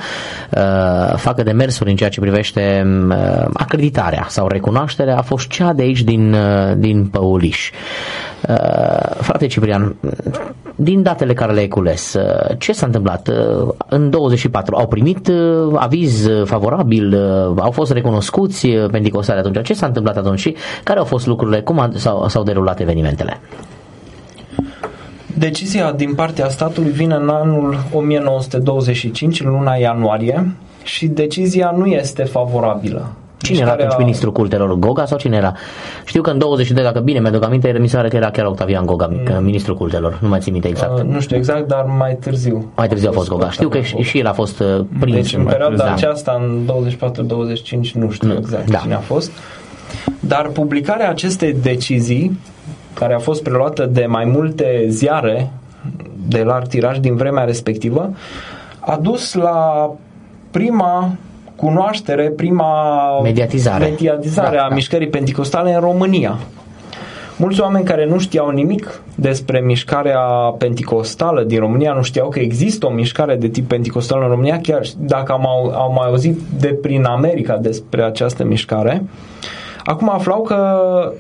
facă demersuri în ceea ce privește acreditarea sau recunoașterea a fost cea de aici din, din Păuliș. Frate Ciprian, din datele care le-ai cules, ce s-a întâmplat? În douăzeci și patru au primit aviz favorabil, au fost recunoscuți penticostale atunci. Ce s-a întâmplat atunci și care au fost lucrurile? Cum a, s-au, s-au derulat evenimentele? Decizia din partea statului vine în anul o mie nouă sute douăzeci și cinci, în luna ianuarie, și decizia nu este favorabilă. Cine era atunci ministrul cultelor? Goga sau cine era? Știu că în douăzeci și doi, dacă bine mi-aduc aminte, mi se pare că era chiar Octavian Goga, mm. ministrul cultelor. Nu mai țin minte exact. Uh, nu știu exact, dar mai târziu. Mai târziu a fost Goga. Știu că și, și el a fost uh, prins. Deci în perioada da. aceasta, în douăzeci și patru douăzeci și cinci, nu știu nu. exact da. cine a fost. Dar publicarea acestei decizii, care a fost preluată de mai multe ziare de larg tiraj din vremea respectivă, a dus la prima cunoaștere, prima mediatizare, mediatizare da, a da. mișcării penticostale în România. Mulți oameni care nu știau nimic despre mișcarea penticostală din România, nu știau că există o mișcare de tip penticostal în România, chiar dacă au, au mai auzit de prin America despre această mișcare, acum aflau că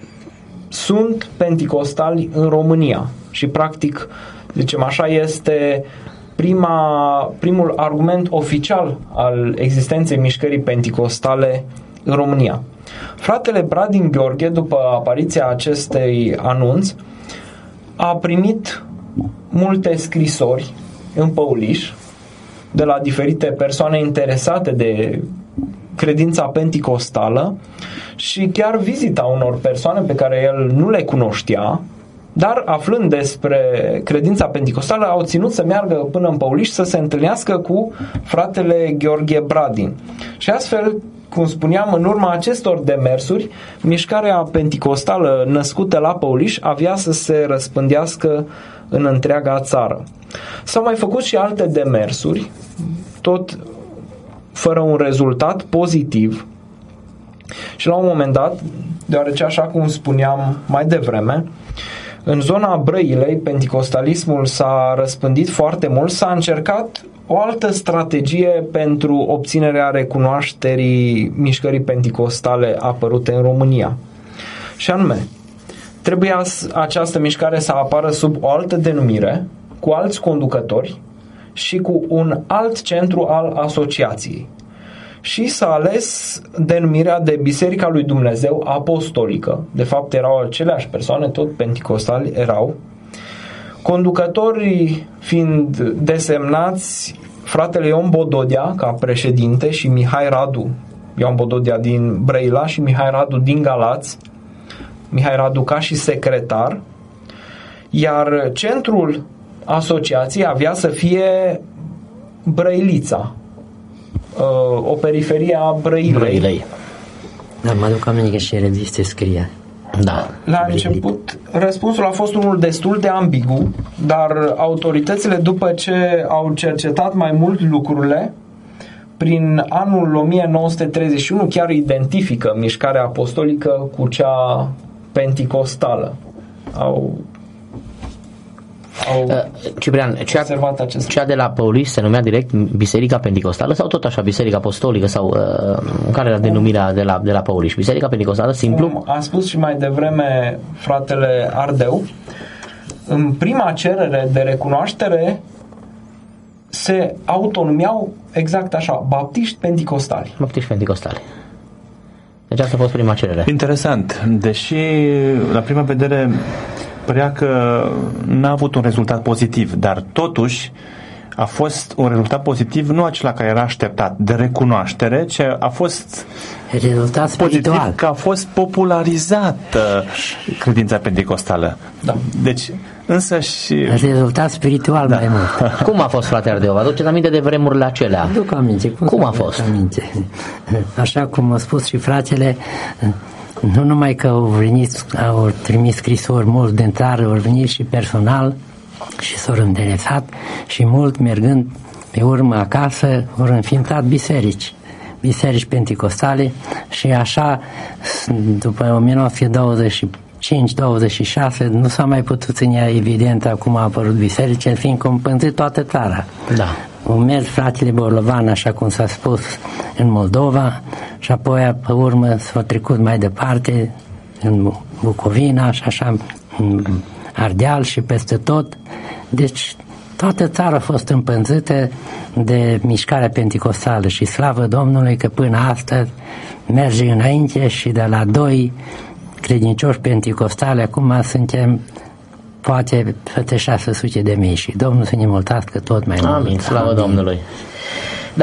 sunt penticostali în România și practic, zicem așa, este prima, primul argument oficial al existenței mișcării penticostale în România. Fratele Bradin Gheorghe, după apariția acestei anunț, a primit multe scrisori în Păuliș de la diferite persoane interesate de credința penticostală și chiar vizita unor persoane pe care el nu le cunoștea, dar aflând despre credința penticostală au ținut să meargă până în Păuliș să se întâlnească cu fratele Gheorghe Bradin. Și astfel, cum spuneam, în urma acestor demersuri, mișcarea penticostală născută la Păuliș avea să se răspândească în întreaga țară. S-au mai făcut și alte demersuri, tot fără un rezultat pozitiv, și la un moment dat, deoarece așa cum spuneam mai devreme, în zona Brăilei penticostalismul s-a răspândit foarte mult, s-a încercat o altă strategie pentru obținerea recunoașterii mișcării penticostale apărute în România. Și anume, trebuia această mișcare să apară sub o altă denumire, cu alți conducători și cu un alt centru al asociației. Și s-a ales denumirea de Biserica lui Dumnezeu Apostolică. De fapt erau aceleași persoane, tot penticostali erau, Conducătorii fiind desemnați fratele Ion Bododea ca președinte și Mihai Radu, Ion Bododea din Brăila și Mihai Radu din Galați, Mihai Radu ca și secretar, iar centrul asociației avea să fie Brăilița, o periferie a Brăilei. Brăilei. Da, mă aduc aminte că și în reviste scria. Da. La început, răspunsul a fost unul destul de ambigu, dar autoritățile, după ce au cercetat mai mult lucrurile, prin anul o mie nouă sute treizeci și unu chiar identifică mișcarea apostolică cu cea penticostală. Au, au uh, Ciprian, cea, observat acest cea de la Păuliș se numea direct Biserica Penticostală sau tot așa Biserica Apostolică sau uh, care era denumirea de la, de la Păuliș? Biserica Penticostală, simplu? Cum a spus și mai devreme fratele Ardeu, în prima cerere de recunoaștere se autonumeau exact așa, baptiști penticostali. Baptiști Penticostali. Deci asta a fost prima cerere. Interesant. Deși la prima vedere părea că n-a avut un rezultat pozitiv, dar totuși a fost un rezultat pozitiv, nu acela care era așteptat, de recunoaștere, ci a fost rezultat spiritual. Pozitiv că a fost popularizată credința penticostală. Da. Deci, însă și... Rezultat spiritual da. mai mult. Cum a fost, frate Ardeu? Vă aduceți aminte de vremurile acelea? Aduc aminte. Cum, cum a fost? Aminte. Așa cum a spus și fratele, nu numai că au venit, au trimis scrisori mulți de țară, au venit și personal și s-au înderesat și mult mergând pe urmă acasă au înființat biserici, biserici penticostale și așa după o mie nouă sute douăzeci și cinci douăzeci și șase nu s-a mai putut ține evident acum a apărut biserici, fiindcă au împânzit toată țara. Da. Au mers fratele Borlovan, așa cum s-a spus, în Moldova și apoi pe urmă s-au trecut mai departe în Bucovina și așa în Ardeal și peste tot. Deci toată țara a fost împânzită de mișcarea penticostală și slavă Domnului că până astăzi merge înainte și de la doi credincioși penticostale acum suntem poate peste șase sute de mii și Domnul să ne mulțească tot mai mult. Amin, slavă Amin. Domnului. Da,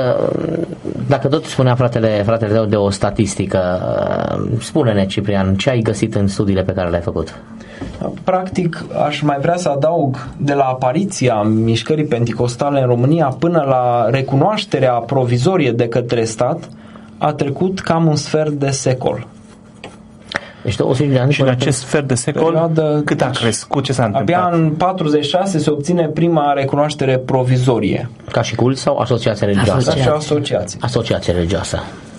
dacă tot spunea fratele, fratele tău de o statistică, spune-ne, Ciprian, ce ai găsit în studiile pe care le-ai făcut? Practic, aș mai vrea să adaug, de la apariția mișcării penticostale în România până la recunoașterea provizorie de către stat, a trecut cam un sfert de secol. Deci o sută de ani. Și în acest sfert de secol, perioadă, cât a crescut, ce s-a întâmplat? Abia în patruzeci și șase se obține prima recunoaștere provizorie. Ca și cult sau asociație religioasă? Ca și asociație. Asociație religioasă.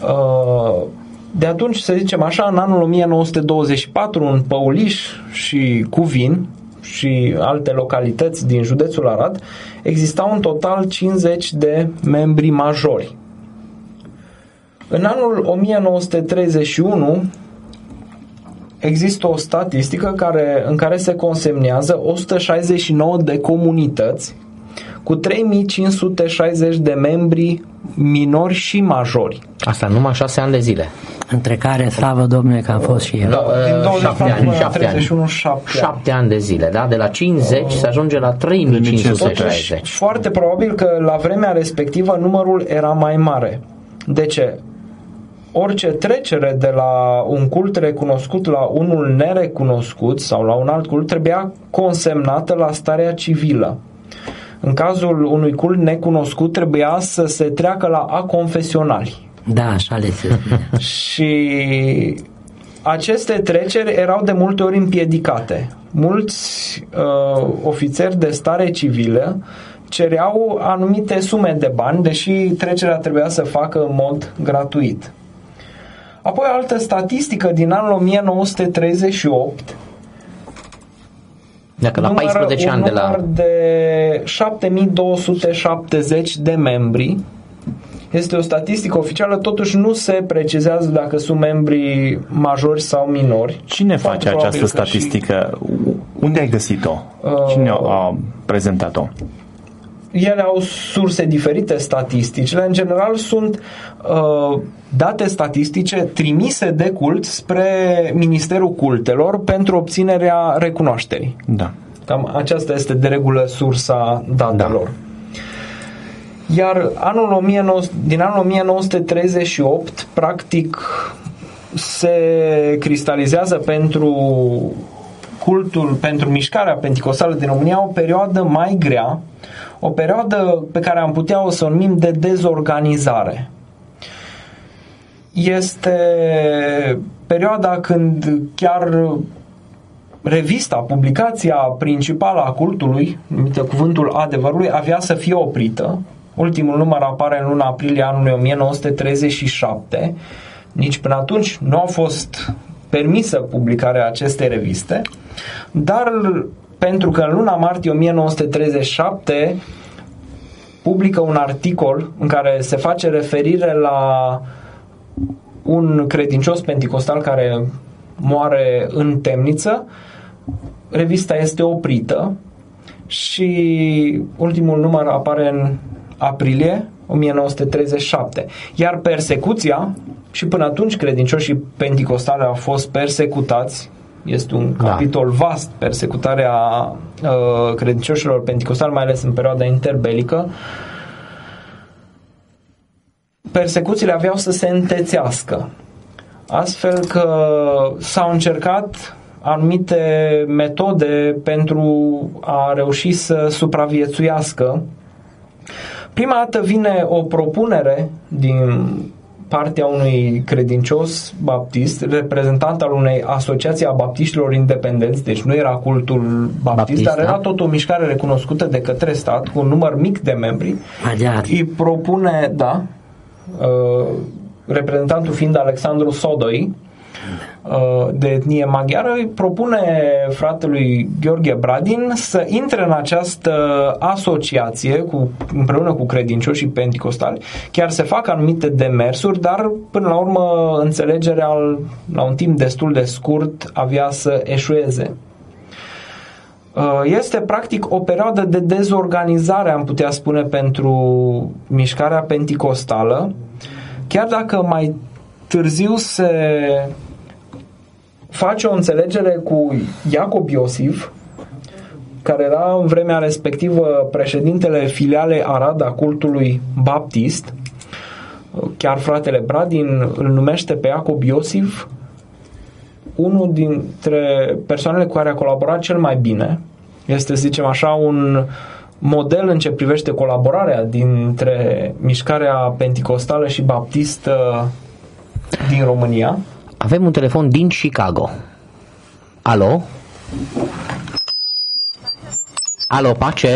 De atunci, să zicem așa, în anul o mie nouă sute douăzeci și patru, în Păuliș și Cuvin și alte localități din județul Arad, existau în total cincizeci de membri majori. În anul o mie nouă sute treizeci și unu există o statistică care, în care se consemnează o sută șaizeci și nouă de comunități cu trei mii cinci sute șaizeci de membri minori și majori. Asta numai șase ani de zile. Între care, slavă Domnului, că am fost și eu. Da, din douăzeci și patru ani, până la șapte treizeci și unu, ani. șapte ani. șapte ani de zile, da? De la cincizeci se ajunge la trei mii cinci sute șaizeci. Foarte probabil că la vremea respectivă numărul era mai mare. De ce? Orice trecere de la un cult recunoscut la unul nerecunoscut sau la un alt cult trebuia consemnată la starea civilă. În cazul unui cult necunoscut trebuia să se treacă la aconfesionali. Da, așa le se spune. Și aceste treceri erau de multe ori împiedicate. Mulți uh, ofițeri de stare civilă cereau anumite sume de bani, deși trecerea trebuia să facă în mod gratuit. Apoi altă statistică din anul o mie nouă sute treizeci și opt, dacă la paisprezece ani de la... număr de șapte mii două sute șaptezeci de membri. Este o statistică oficială, totuși nu se precizează dacă sunt membri majori sau minori. Cine face această statistică? Și... Unde ai găsit-o? Cine a prezentat-o? Ele au surse diferite statisticile. În general sunt uh, date statistice trimise de cult spre Ministerul Cultelor pentru obținerea recunoașterii. Da. Cam aceasta este de regulă sursa datelor. Da. Iar anul o mie nouă sute, din anul o mie nouă sute treizeci și opt, practic, se cristalizează pentru cultul, pentru mișcarea penticostală din România o perioadă mai grea, o perioadă pe care am putea o să o numim de dezorganizare. Este perioada când chiar revista, publicația principală a cultului, numită Cuvântul Adevărului, avea să fie oprită. Ultimul număr apare în luna aprilie anului o mie nouă sute treizeci și șapte. Nici până atunci nu a fost permisă publicarea acestei reviste, dar pentru că în luna martie o mie nouă sute treizeci și șapte publică un articol în care se face referire la un credincios penticostal care moare în temniță, revista este oprită și ultimul număr apare în aprilie o mie nouă sute treizeci și șapte. Iar persecuția, și până atunci credincioșii penticostale au fost persecutați, este un da. capitol vast, persecutarea uh, credincioșilor penticostali, mai ales în perioada interbelică, persecuțiile aveau să se întețească. Astfel că s-au încercat anumite metode pentru a reuși să supraviețuiască. Prima dată vine o propunere din partea unui credincios baptist, reprezentant al unei asociații a baptiștilor independenți, deci nu era cultul baptist, baptist dar era tot o mișcare recunoscută de către stat, cu un număr mic de membri. Adiar. Îi propune, da, uh, reprezentantul fiind Alexandru Sodoi, de etnie maghiară, îi propune fratelui Gheorghe Bradin să intre în această asociație cu, împreună cu credincioșii penticostali, chiar se fac anumite demersuri, dar până la urmă înțelegerea la un timp destul de scurt avea să eșueze. Este practic o perioadă de dezorganizare, am putea spune, pentru mișcarea penticostală, chiar dacă mai târziu se face o înțelegere cu Iacob Iosif, care era în vremea respectivă președintele filialei Arad a cultului baptist. Chiar fratele Bradin îl numește pe Iacob Iosif unul dintre persoanele cu care a colaborat cel mai bine. Este, să zicem așa, un model în ce privește colaborarea dintre mișcarea penticostală și baptistă din România. Avem un telefon din Chicago. Alo? Alo, Pace?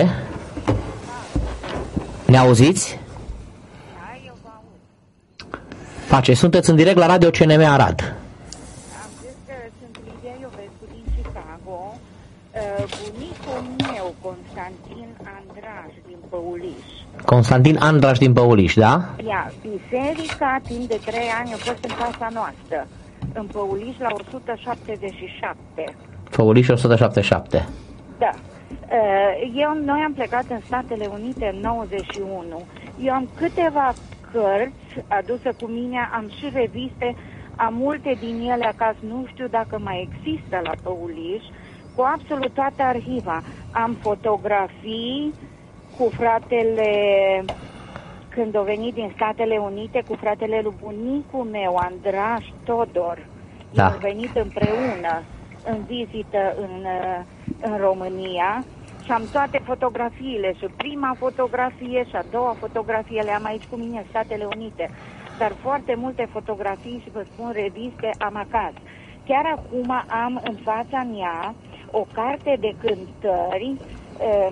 Ne auziți? Pace, sunteți în direct la Radio C N M Arad. Am zis că sunt Lidia Iovescu din Chicago. Bunicul meu, Constantin Andraș din Păuliș. Constantin Andraș din Păuliș, da? Ia, biserica timp de trei ani a fost în casa noastră, în Păuliș la o sută șaptezeci și șapte. Păuliș o sută șaptezeci și șapte. Da. Eu, noi am plecat în Statele Unite în nouăzeci și unu. Eu am câteva cărți aduse cu mine, am și reviste, am multe din ele acasă, nu știu dacă mai există la Păuliș, cu absolut toată arhiva. Am fotografii cu fratele, când a venit din Statele Unite, cu fratele lui bunicul meu, Andraș Todor. Da. Au venit împreună în vizită în, în România și am toate fotografiile, și prima fotografie și a doua fotografie le am aici cu mine în Statele Unite, dar foarte multe fotografii și vă spun reviste am acasă. Chiar acum am în fața mea o carte de cântări, uh,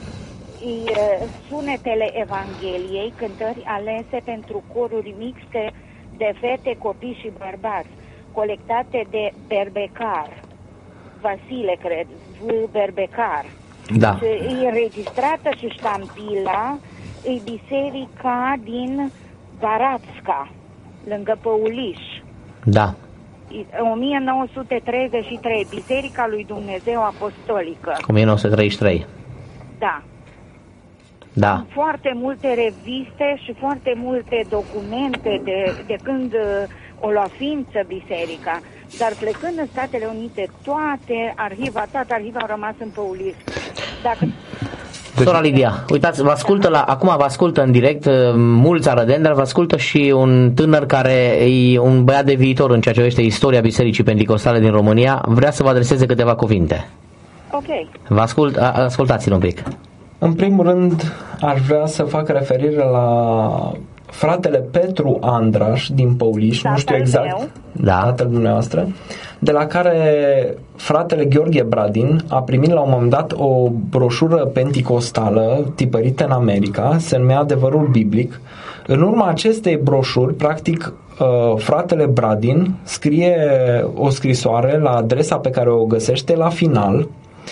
sunetele Evangheliei, cântări alese pentru coruri mixte de fete, copii și bărbați, colectate de Berbecar, Vasile, cred, V. Berbecar. Da. Și e înregistrată și ștampila, e biserica din Baratska, lângă Păuliș. Da. o mie nouă sute treizeci și trei, Biserica lui Dumnezeu Apostolică. o mie nouă sute treizeci și trei. Da. Da. Am foarte multe reviste și foarte multe documente de, de când o lua ființă biserica. Dar plecând în Statele Unite, toate arhiva, toată arhiva a rămas în Păuliș. Dacă... Sora Lidia, uitați, vă ascultă la, acum vă ascultă în direct mulți arădeni, dar vă ascultă și un tânăr care e un băiat de viitor în ceea ce privește istoria Bisericii Penticostale din România, vrea să vă adreseze câteva cuvinte. Ok. Vă ascult, ascultați-l un pic. În primul rând, aș vrea să fac referire la fratele Petru Andraș din Păuliș, nu știu exact, meu. Da. tatăl dumneavoastră, de la care fratele Gheorghe Bradin a primit la un moment dat o broșură penticostală tipărită în America, se numea Adevărul Biblic. În urma acestei broșuri, practic, fratele Bradin scrie o scrisoare la adresa pe care o găsește la final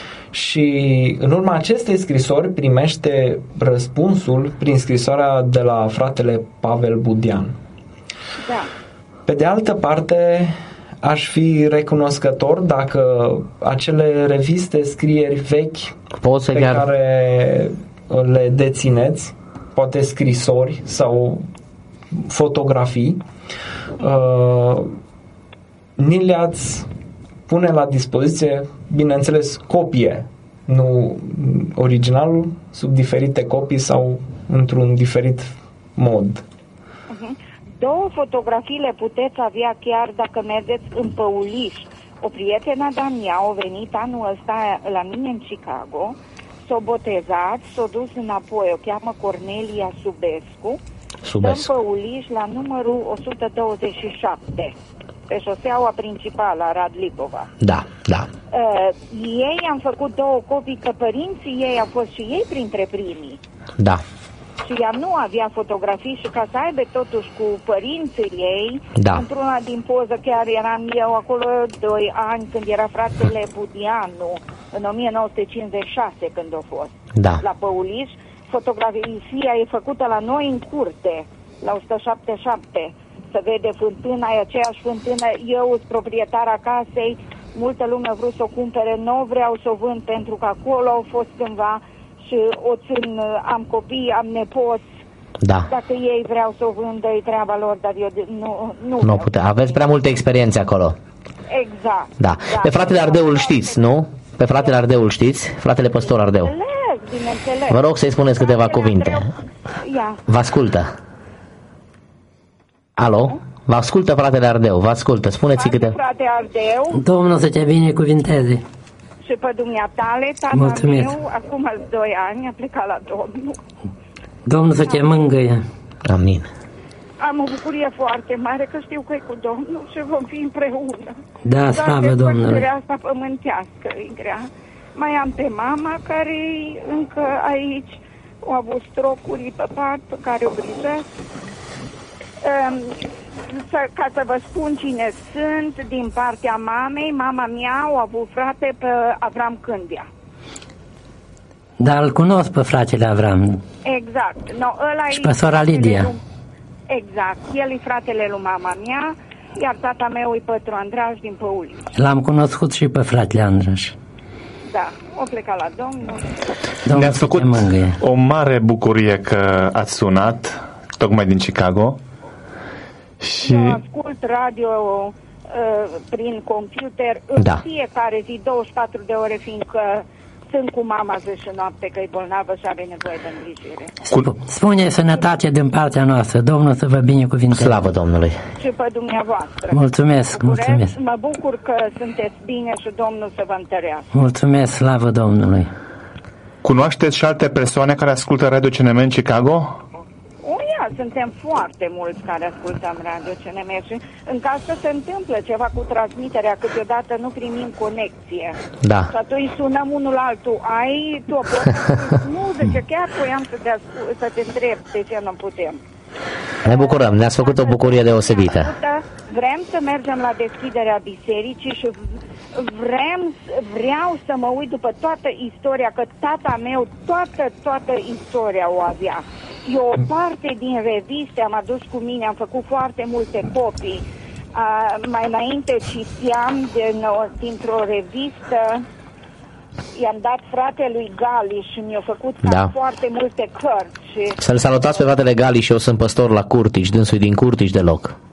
și în urma acestei scrisori primește răspunsul prin scrisoarea de la fratele Pavel Budean. Da. Pe de altă parte, aș fi recunoscător dacă acele reviste, scrieri vechi Poți pe chiar... care le dețineți, poate scrisori sau fotografii, uh, ni le-ați pune la dispoziție, bineînțeles, copie, nu originalul, sub diferite copii sau într-un diferit mod. Uh-huh. Două fotografii le puteți avea chiar dacă mergeți în Păuliș. O prietenă de-a mea a venit anul ăsta la mine în Chicago, s-o botezat, s-o dus înapoi, o cheamă Cornelia Subescu, Subescu. în Păuliș la numărul o sută douăzeci și șapte. Pe șoseaua principală a Radlipova. Da, da. Uh, ei am făcut două copii, că părinții ei au fost și ei printre primii. Da. Și ea nu avea fotografii și ca să aibă totuși cu părinții ei, da. într-una din poză chiar eram eu acolo doi ani când era fratele Budianu, în o mie nouă sute cincizeci și șase când a fost da. la Păuliș. Fotografia e făcută la noi în curte, la o sută șaptezeci și șapte. Se vede fântâna, e aceeași fântână, eu sunt proprietara casei, multă lume a vrut să o cumpere, nu vreau să o vând pentru că acolo au fost cândva și o țin, am copii, am nepoți, da. Dacă ei vreau să o vândă, e treaba lor, dar eu nu nu, nu pute. Aveți prea multe experiențe acolo. Exact. Da. da. Pe fratele Ardeul știți, nu? Pe fratele Ardeul știți? Fratele Păstor Ardeu. Bineînțeles, bineînțeles. Vă rog să-i spuneți câteva Fratele cuvinte. Ardeu, ia. Vă ascultă. Alo? Vă ascultă fratele Ardeu, vă ascultă, spuneți-i câte... Frate Ardeu. Domnul să te binecuvinteze. Și pe dumneatale, tata Mulțumesc. meu, acum doi ani, a plecat la Domnul. Domnul să te mângâie. Amin. Am o bucurie foarte mare că știu că e cu Domnul și vom fi împreună. Da, slavă Domnului. Doar asta pământească e grea. Mai am pe mama care e încă aici, au avut strocuri pe pat pe care o grijesc. Um, să, ca să vă spun cine sunt, din partea mamei, mama mea a avut frate pe Avram Cândea. Dar îl cunosc pe fratele Avram. Exact. No, ăla și pe sora Lidia. Lui, exact. El e fratele lui mama mea, iar tata meu e Pătru Andraș din Păuliș. L-am cunoscut și pe fratele Andraș. Da, o plecat la Domnul. Domnul Ne-ați făcut o mare bucurie că ați sunat, tocmai din Chicago. Și... Eu ascult radio uh, prin computer în da. fiecare zi, douăzeci și patru de ore, fiindcă sunt cu mama zi și noapte, că e bolnavă și are nevoie de îngrijire. Cu... Spune sănătate din partea noastră, Domnul să vă binecuvinteze. Slavă Domnului. Și pe dumneavoastră. Mulțumesc, Bucurez, mulțumesc. Mă bucur că sunteți bine și Domnul să vă întărească. Mulțumesc, slavă Domnului. Cunoașteți și alte persoane care ascultă Radio C N M în Chicago? O, ia, suntem foarte mulți care ascultăm Radio C N M și în caz să se întâmplă ceva cu transmiterea, câteodată nu primim conexie. Da. Și atunci sunăm unul altul. Ai, tu o poți? Nu, zice, chiar voiam să te, ascult, să te întreb de ce nu putem. Ne bucurăm, ne-ați făcut o bucurie deosebită. Vrem să mergem la deschiderea bisericii și vrem, vreau să mă uit după toată istoria, că tata meu toată, toată istoria o avea. Eu o parte din reviste am adus cu mine, am făcut foarte multe copii. Uh, mai înainte citeam din, dintr-o revistă, i-am dat fratelui Gali și mi-a făcut da. foarte multe cărți. Și... Să-l salutați pe fratele Gali și eu sunt păstor la Curtici, dânsul din Curtici de loc.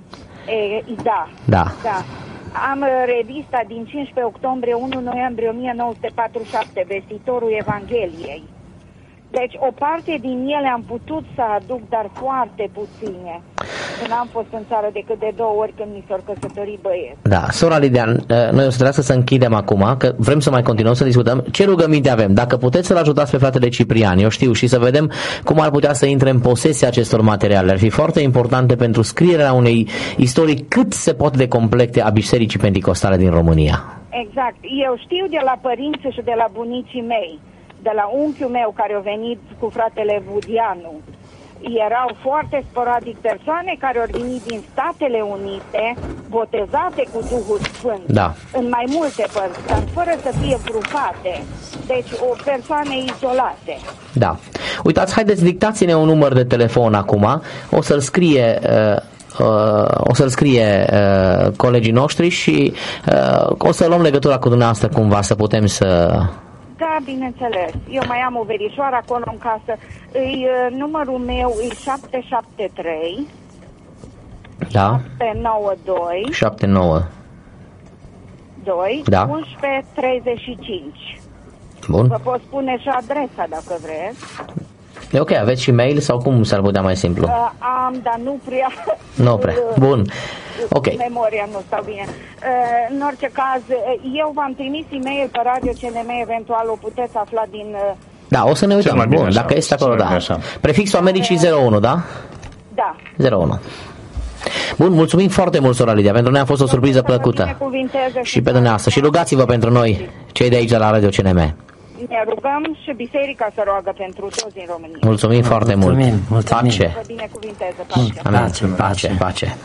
E, da, Da. da. Am uh, revista din cincisprezece octombrie unu noiembrie o mie nouă sute patruzeci și șapte, Vestitorul Evangheliei. Deci o parte din ele am putut să aduc, dar foarte puține. N-am fost în țară decât de două ori când mi s-au căsătorit băieți. Da, sora Lidia, noi o să trebuiască să închidem acum, că vrem să mai continuăm să discutăm. Ce rugăminte avem? Dacă puteți să-l ajutați pe fratele Ciprian, eu știu, și să vedem cum ar putea să intre în posesia acestor materiale. Ar fi foarte importante pentru scrierea unei istorii cât se poate de complete a Bisericii Penticostale din România. Exact. Eu știu de la părinții și de la bunicii mei, de la unchiul meu care a venit cu fratele Vudianu. Erau foarte sporadic persoane care au venit din Statele Unite, botezate cu Duhul Sfânt, Da. în mai multe părți, dar fără să fie grupate. Deci o persoane izolate. Da. Uitați, haideți, dictați-ne un număr de telefon acum, o să-l scrie... Uh, Uh, o să-l scrie uh, colegii noștri și uh, o să luăm legătura cu dumneavoastră cumva să putem să... Da, bineînțeles. Eu mai am o verișoară acolo în casă. Îi, uh, numărul meu e șapte șapte trei Da? șapte nouă doi șapte nouă doi Da. unsprezece treizeci și cinci. Bun. Vă pot spune și adresa dacă vreți. E ok, aveți și mail sau cum s-ar putea mai simplu? Uh, am, dar nu prea. Nu prea. Bun. Ok. Memoria nu stau bine. Uh, în orice caz, eu v-am trimis e-mail pe Radio C N M, eventual o puteți afla din... Uh, Da, o să ne uităm. Bun, așa. dacă este acolo, da. Așa. Prefixul Americii zero unu, da? da. zero unu. Bun, mulțumim foarte mult, sora Lidia. Pentru noi a fost o surpriză plăcută. Și pe dumneavoastră. Și rugați-vă pentru noi, cei de aici de la Radio C N M. Ne rugăm și biserica să roagă pentru toți din România. Mulțumim foarte mult. Mulțumim, mulțumim. Pace. Vă binecuvinteze. Pace. Amin. Pace, Pace, pace.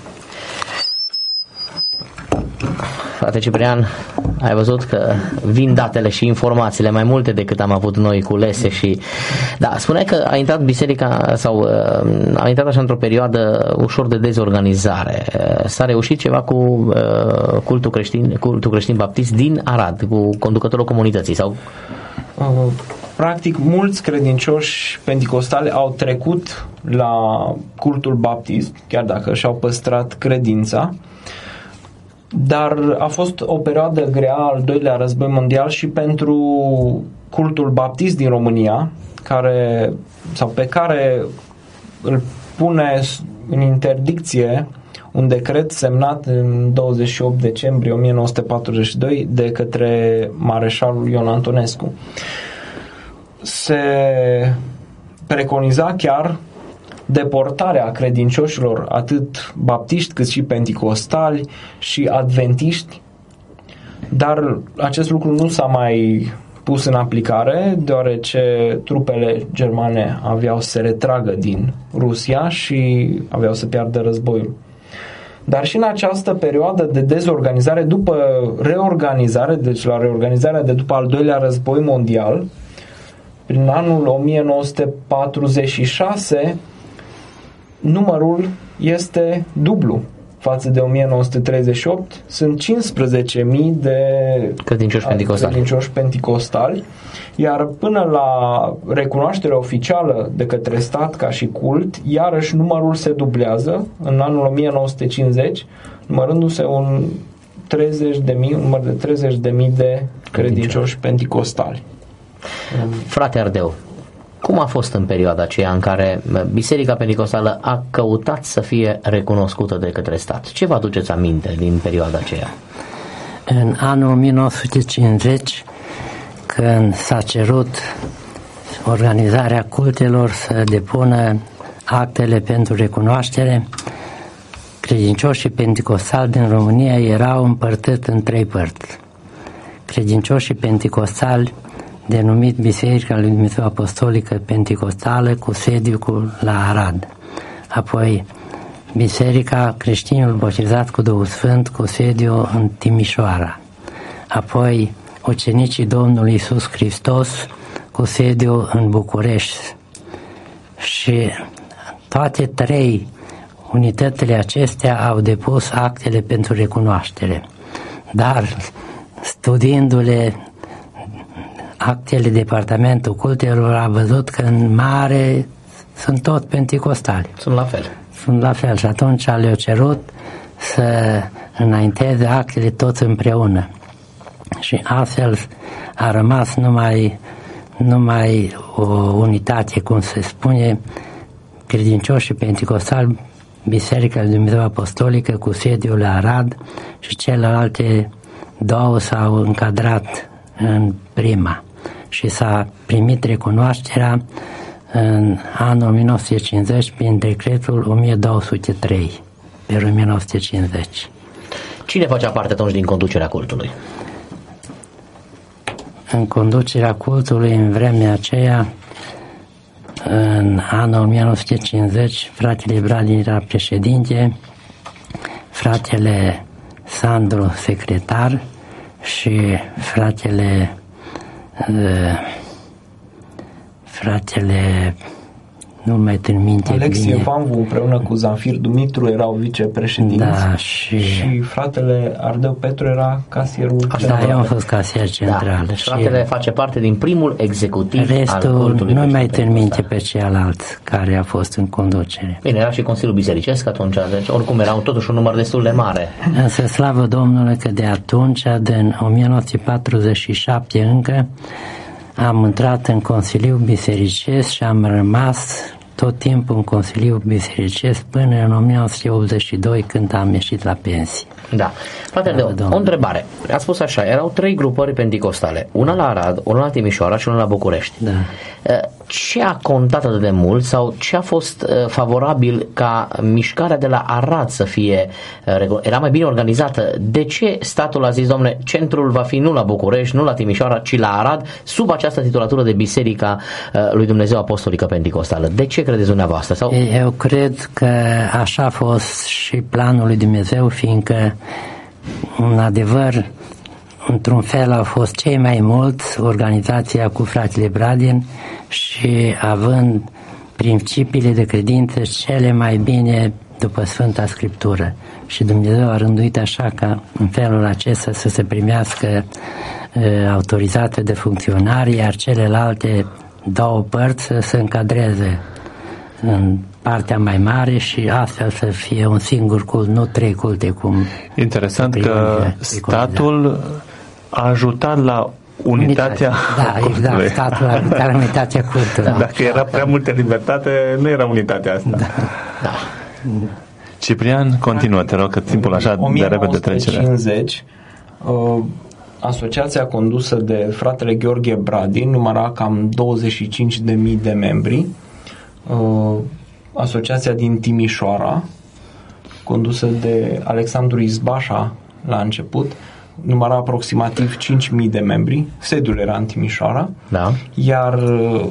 Frate Ciprian, ai văzut că vin datele și informațiile mai multe decât am avut noi culese și... Da, spuneai că a intrat biserica sau a intrat așa într-o perioadă ușor de dezorganizare. S-a reușit ceva cu uh, cultul creștin, cultul creștin baptist din Arad, cu conducătorul comunității sau... Uh, practic, mulți credincioși penticostali au trecut la cultul baptist, chiar dacă și-au păstrat credința, dar a fost o perioadă grea, al doilea război mondial, și pentru cultul baptist din România, care, sau pe care îl pune în interdicție un decret semnat în douăzeci și opt decembrie o mie nouă sute patruzeci și doi de către mareșalul Ion Antonescu. Se preconiza chiar deportarea credincioșilor atât baptiști cât și penticostali și adventiști, dar acest lucru nu s-a mai pus în aplicare, deoarece trupele germane aveau să se retragă din Rusia și aveau să piardă războiul. Dar și în această perioadă de dezorganizare, după reorganizare, deci la reorganizarea de după al doilea război mondial, prin anul o mie nouă sute patruzeci și șase, numărul este dublu față de o mie nouă sute treizeci și opt. Sunt cincisprezece mii de credincioși penticostali. credincioși penticostali, iar până la recunoașterea oficială de către stat ca și cult, iarăși numărul se dublează în anul o mie nouă sute cincizeci, numărându-se un treizeci de mii, un număr de treizeci de mii de credincioși penticostali. Frate Ardeu, cum a fost în perioada aceea în care Biserica Penticostală a căutat să fie recunoscută de către stat? Ce vă aduceți aminte din perioada aceea? În anul o mie nouă sute cincizeci, când s-a cerut organizarea cultelor să depună actele pentru recunoaștere, credincioșii penticostali din România erau împărțiți în trei părți. Credincioșii penticostali, denumit Biserica lui Dumnezeu Apostolică Penticostală, cu sediu cu, la Arad. Apoi Biserica Creștinilor Botezați cu Duhul Sfânt, cu sediu în Timișoara. Apoi Ucenicii Domnului Iisus Hristos, cu sediu în București. Și toate trei unitățile acestea au depus actele pentru recunoaștere. Dar studiindu-le actele Departamentul Cultelor, a văzut că în mare sunt tot penticostali. Sunt la fel. Sunt la fel și atunci le-au cerut să înainteze actele toți împreună. Și astfel a rămas numai, numai o unitate, cum se spune, credincioșii penticostali, Biserica lui Dumnezeu Apostolică cu sediul la Arad, și celelalte două s-au încadrat în prima și s-a primit recunoașterea în anul o mie nouă sute cincizeci prin decretul o mie două sute trei pe o mie nouă sute cincizeci. Cine facea parte atunci din conducerea cultului? În conducerea cultului în vremea aceea, în anul o mie nouă sute cincizeci, fratele Bradin era președinte, fratele Sandru secretar și fratele uh, fratele nu mai țin minte Alexie bine. Vanvu împreună cu Zanfir Dumitru erau vicepreședinți, da, și, și fratele Ardeu Petru era casierul da, general. eu am fost casier central. Da, și fratele face parte din primul executiv restul al cultului. nu mai țin Pentecostal. minte pe ceilalți care a fost în conducere. Bine, era și Consiliul Bisericesc atunci, deci oricum era totuși un număr destul de mare. Însă slavă Domnului că de atunci, din o mie nouă sute patruzeci și șapte încă, am intrat în Consiliul Bisericesc și am rămas tot timpul în Consiliul Bisericesc până în o mie nouă sute optzeci și doi, când am ieșit la pensie. Da. Frate Ardeu, o întrebare. Ați spus așa, erau trei grupări penticostale, una la Arad, una la Timișoara și una la București. Da. Ce a contat atât de mult sau ce a fost favorabil ca mișcarea de la Arad să fie, era mai bine organizată? De ce statul a zis, domne, centrul va fi nu la București, nu la Timișoara, ci la Arad, sub această titulatură de Biserica lui Dumnezeu Apostolică Penticostală? De ce credeți dumneavoastră? Sau... Eu cred că așa a fost și planul lui Dumnezeu, fiindcă în adevăr, într-un fel au fost cei mai mulți, organizația cu fratele Bradin, și având principiile de credință cele mai bine după Sfânta Scriptură. Și Dumnezeu a rânduit așa ca în felul acesta să se primească uh, autorizație de funcționari, iar celelalte două părți să se încadreze în partea mai mare și astfel să fie un singur cult, nu trei culte cum. Interesant că statul a ajutat la unitatea da, cultului. exact, statul a ajutat la unitatea cultului. Dacă era prea multă libertate, nu era unitatea asta. Da. Da. Ciprian, continuă, te rog, că timpul așa de repede trece. o mie nouă sute cincizeci, uh, asociația condusă de fratele Gheorghe Bradin număra cam douăzeci și cinci de mii de membri. Uh, asociația din Timișoara, condusă de Alexandru Izbașa la început, număra aproximativ cinci mii de membri, sediul era în Timișoara, Da. iar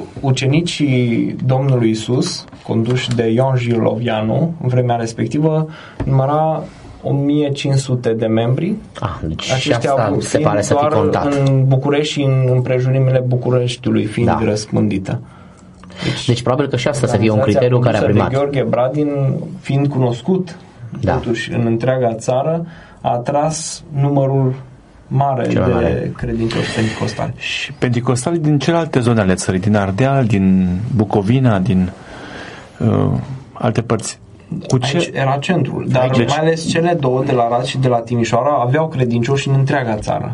ucenicii Domnului Iisus, conduși de Ion Jilovianu, în vremea respectivă, număra o mie cinci sute de membri. Ah, deci Aceștia asta se pare să fi doar contat. în București și în împrejurimile Bucureștiului fiind Da. răspândită. Deci, deci probabil că și asta să fie un criteriu care a primat. de Gheorghe Bradin, fiind cunoscut Da. totuși în întreaga țară, a atras numărul mare Cel de mare. credincioși penticostali. Și penticostali din celelalte zone ale țării, din Ardeal, din Bucovina, din uh, alte părți. Cu ce? Aici era centrul, dar Aici. mai ales cele două de la Arad și de la Timișoara aveau credincioși în întreaga țară.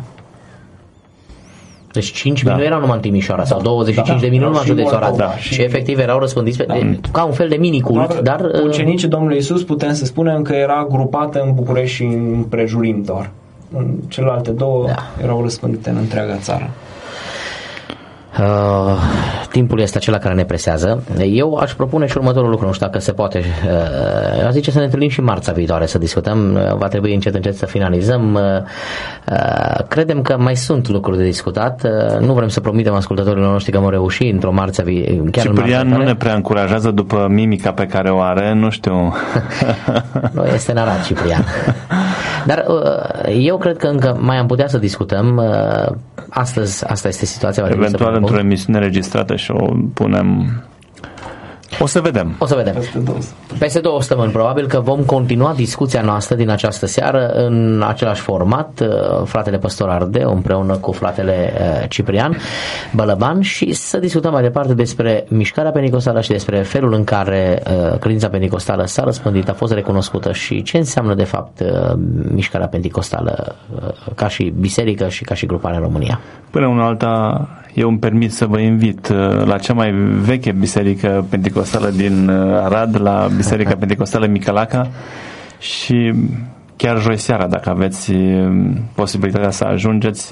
Deci cinci Da. mii nu erau numai în Timișoara sau douăzeci și cinci Da. de mii nu numai în Și județul Arad, Moldova. da. Și- Și efectiv erau răspândiți pe, Da. ca un fel de mini-cult, dar... uh, ucenicii Domnului Iisus putem să spunem că era grupată în București și în prejurim doar. În celelalte două Da. erau răspândite în întreaga țară. Uh, timpul este acela care ne presează. Eu aș propune și următorul lucru, nu știu dacă se poate. Uh, aș zice să ne întâlnim și marțea viitoare să discutăm. Uh, va trebui încet încet să finalizăm. Uh, uh, credem că mai sunt lucruri de discutat. Uh, nu vrem să promitem ascultătorilor noștri că vom reuși într-o marță vi- chiar în marțea Ciprian nu viitoare. ne prea încurajează după mimica pe care o are, nu știu. Nu, este în Arad, Ciprian. Dar uh, eu cred că încă mai am putea să discutăm. Uh, astăzi, asta este situația. Eventual într-o emisiune registrată și o punem O să vedem. O să vedem. Peste două. Peste două săptămâni, probabil că vom continua discuția noastră din această seară în același format, fratele Păstor Ardeu împreună cu fratele Ciprian Bălăban, și să discutăm mai departe despre mișcarea penticostală și despre felul în care credința penticostală s-a răspândit, a fost recunoscută și ce înseamnă de fapt mișcarea penticostală ca și biserică și ca și grupare în România. Până una alta, eu îmi permit să vă invit la cea mai veche biserică penticostală din Arad, la Biserica Penticostală Micălaca, și chiar joi seara, dacă aveți posibilitatea să ajungeți,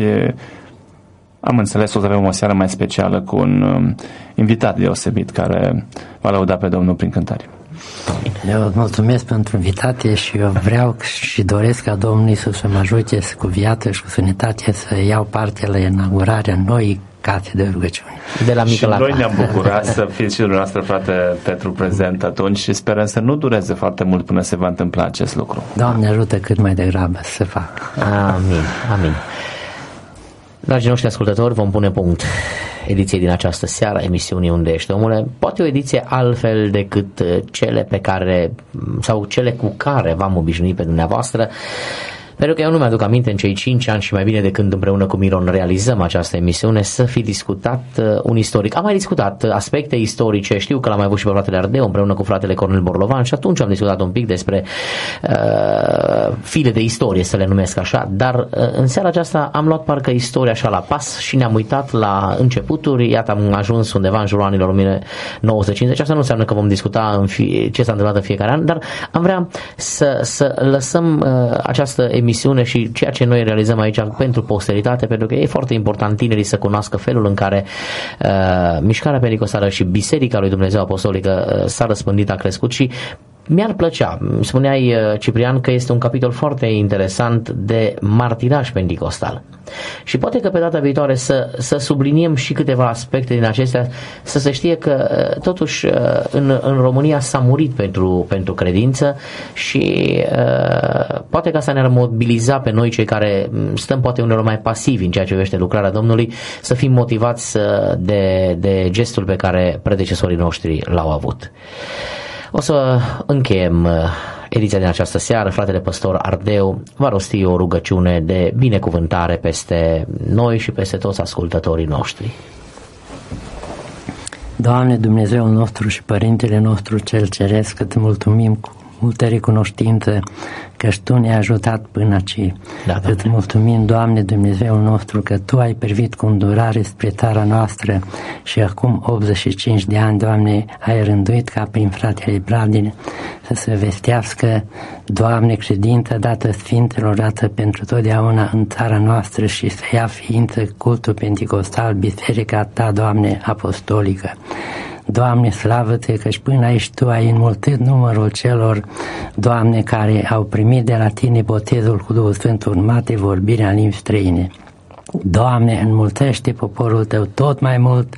am înțeles, o să avem o seară mai specială cu un invitat deosebit care va lăuda pe Domnul prin cântare. Eu mulțumesc pentru invitație și eu vreau și doresc ca Domnul Iisus să mă ajute cu viață și cu sănătate să iau parte la inaugurarea noii case de rugăciune. De la Micălaca. Și noi ne-am bucurat să fiți și dumneavoastră, frate Petru, prezent atunci și sperăm să nu dureze foarte mult până se va întâmpla acest lucru. Doamne ajută cât mai degrabă să se facă. Amin, amin. Dragii noștri ascultători, vom pune punct ediției din această seară, emisiunii Unde ești, omule? Poate o ediție altfel decât cele pe care, sau cele cu care v-am obișnuit pe dumneavoastră, pentru că eu nu mi-aduc aminte în cei cinci ani și mai bine de când împreună cu Miron realizăm această emisiune să fi discutat uh, un istoric. Am mai discutat aspecte istorice, știu că l-am mai avut și pe fratele Ardeu împreună cu fratele Cornel Borlovan și atunci am discutat un pic despre uh, file de istorie, să le numesc așa, dar uh, în seara aceasta am luat parcă istoria așa la pas și ne-am uitat la începuturi, iată am ajuns undeva în jurul anilor o mie nouă sute cincizeci. Asta nu înseamnă că vom discuta în fie, ce s-a întâmplat în fiecare an, dar am vrea să, să lăsăm uh, această emisiune și ceea ce noi realizăm aici pentru posteritate, pentru că e foarte important tinerii să cunoască felul în care uh, mișcarea penticostală și Biserica lui Dumnezeu Apostolică uh, s-a răspândit, a crescut și mi-ar plăcea, spuneai Ciprian că este un capitol foarte interesant de martiraj penticostal și poate că pe data viitoare să, să subliniem și câteva aspecte din acestea, să se știe că totuși în, în România s-a murit pentru, pentru credință și uh, poate că asta ne-ar mobiliza pe noi cei care stăm poate uneori mai pasivi în ceea ce privește lucrarea Domnului, să fim motivați de, de gestul pe care predecesorii noștri l-au avut. O să încheiem ediția din această seară. Fratele Păstor Ardeu va rosti o rugăciune de binecuvântare peste noi și peste toți ascultătorii noștri. Doamne, Dumnezeul nostru și Părintele nostru cel Ceresc, îți mulțumim cu multă recunoștință că Tu ne-ai ajutat până aici. Da, îți mulțumim, Doamne, Dumnezeul nostru, că Tu ai privit cu îndurare spre țara noastră și acum optzeci și cinci de ani, Doamne, ai rânduit ca prin fratele Bradine să se vestească, Doamne, credința dată Sfintelor, dată pentru totdeauna în țara noastră și să ia ființă cultul penticostal, biserica Ta, Doamne, apostolică. Doamne, slavă-Te că și până aici Tu ai înmulțit numărul celor, Doamne, care au primit de la Tine botezul cu Duhul Sfânt, urmate vorbirea în limbi străine. Doamne, înmulțește poporul Tău tot mai mult,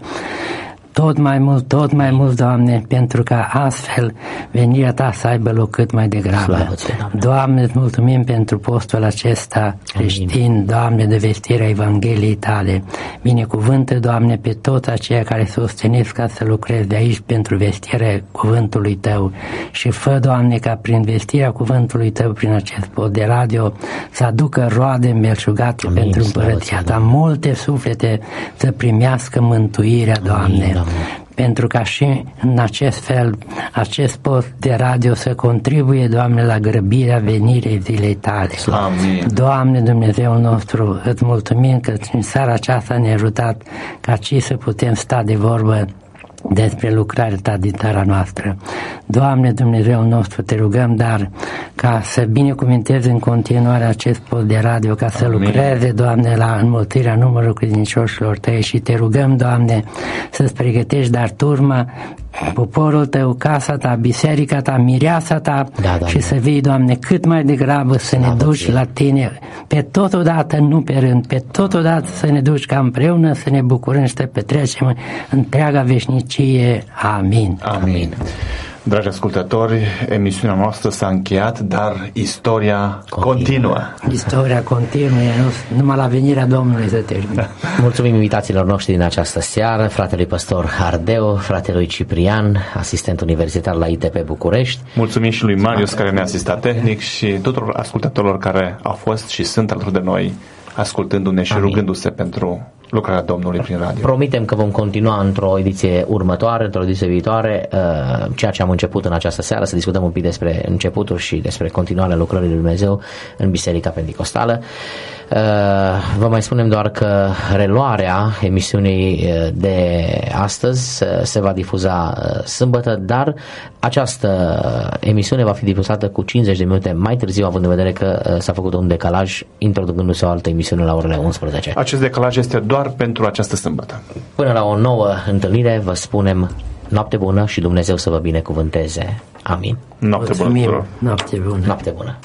tot mai mult, tot mai mult, Doamne, pentru ca astfel venirea Ta să aibă loc cât mai degrabă. Doamne, îți mulțumim pentru postul acesta creștin, Amin. Doamne, de vestirea Evangheliei Tale. Binecuvântă, Doamne, pe toți aceia care se ostenesc ca să lucrezi de aici pentru vestirea cuvântului Tău și fă, Doamne, ca prin vestirea cuvântului Tău, prin acest post de radio, să aducă roade îmbelșugate Amin. Pentru împărăția Ta. Multe suflete să primească mântuirea, Doamne. Amin. Pentru ca și în acest fel acest post de radio să contribuie, Doamne, la grăbirea venirii zilei Tale. Amin. Doamne, Dumnezeul nostru, îți mulțumim că în seara aceasta ne-ai ajutat ca aici să putem sta de vorbă despre lucrarea Ta din țara noastră. Doamne, Dumnezeul nostru, Te rugăm, dar ca să binecuvântezi în continuare acest post de radio, ca să Amin. Lucreze, Doamne, la înmulțirea numărului credincioșilor Tăi și Te rugăm, Doamne, să-ți pregătești dar turma, poporul Tău, casa Ta, biserica Ta, mireasa Ta da, și să vii, Doamne, cât mai degrabă să ne duci la Tine pe totodată, nu pe rând, pe totodată să ne duci ca împreună să ne bucurăm și să petrecem întreaga veșnicie. Amin. Amin. Dragi ascultători, emisiunea noastră s-a încheiat, dar istoria continuă. continuă. Istoria continuă, nu, numai la venirea Domnului se termină. Mulțumim invitațiilor noștri din această seară, fratelui pastor Ardeu, fratelui Ciprian, asistent universitar la I T P București. Mulțumim și lui Marius care ne-a asistat tehnic și tuturor ascultătorilor care au fost și sunt alături de noi, ascultându-ne și Amin. rugându-se pentru lucrarea Domnului prin radio. Promitem că vom continua într-o ediție următoare, într-o ediție viitoare, ceea ce am început în această seară, să discutăm un pic despre începutul și despre continuarea lucrării lui Dumnezeu în Biserica Pentecostală. Vă mai spunem doar că reluarea emisiunii de astăzi se va difuza sâmbătă, dar această emisiune va fi difuzată cu cincizeci de minute mai târziu, având în vedere că s-a făcut un decalaj, introducându-se o altă emisiune la orele unsprezece. Acest decalaj este doar pentru această sâmbătă. Până la o nouă întâlnire vă spunem noapte bună și Dumnezeu să vă binecuvânteze. Amin. Noapte bună. Noapte bună. Noapte bună.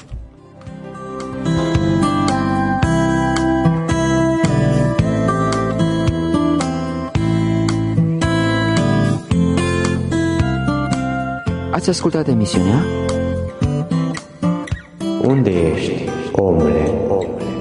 Ați ascultat emisiunea Unde ești, omule? omule?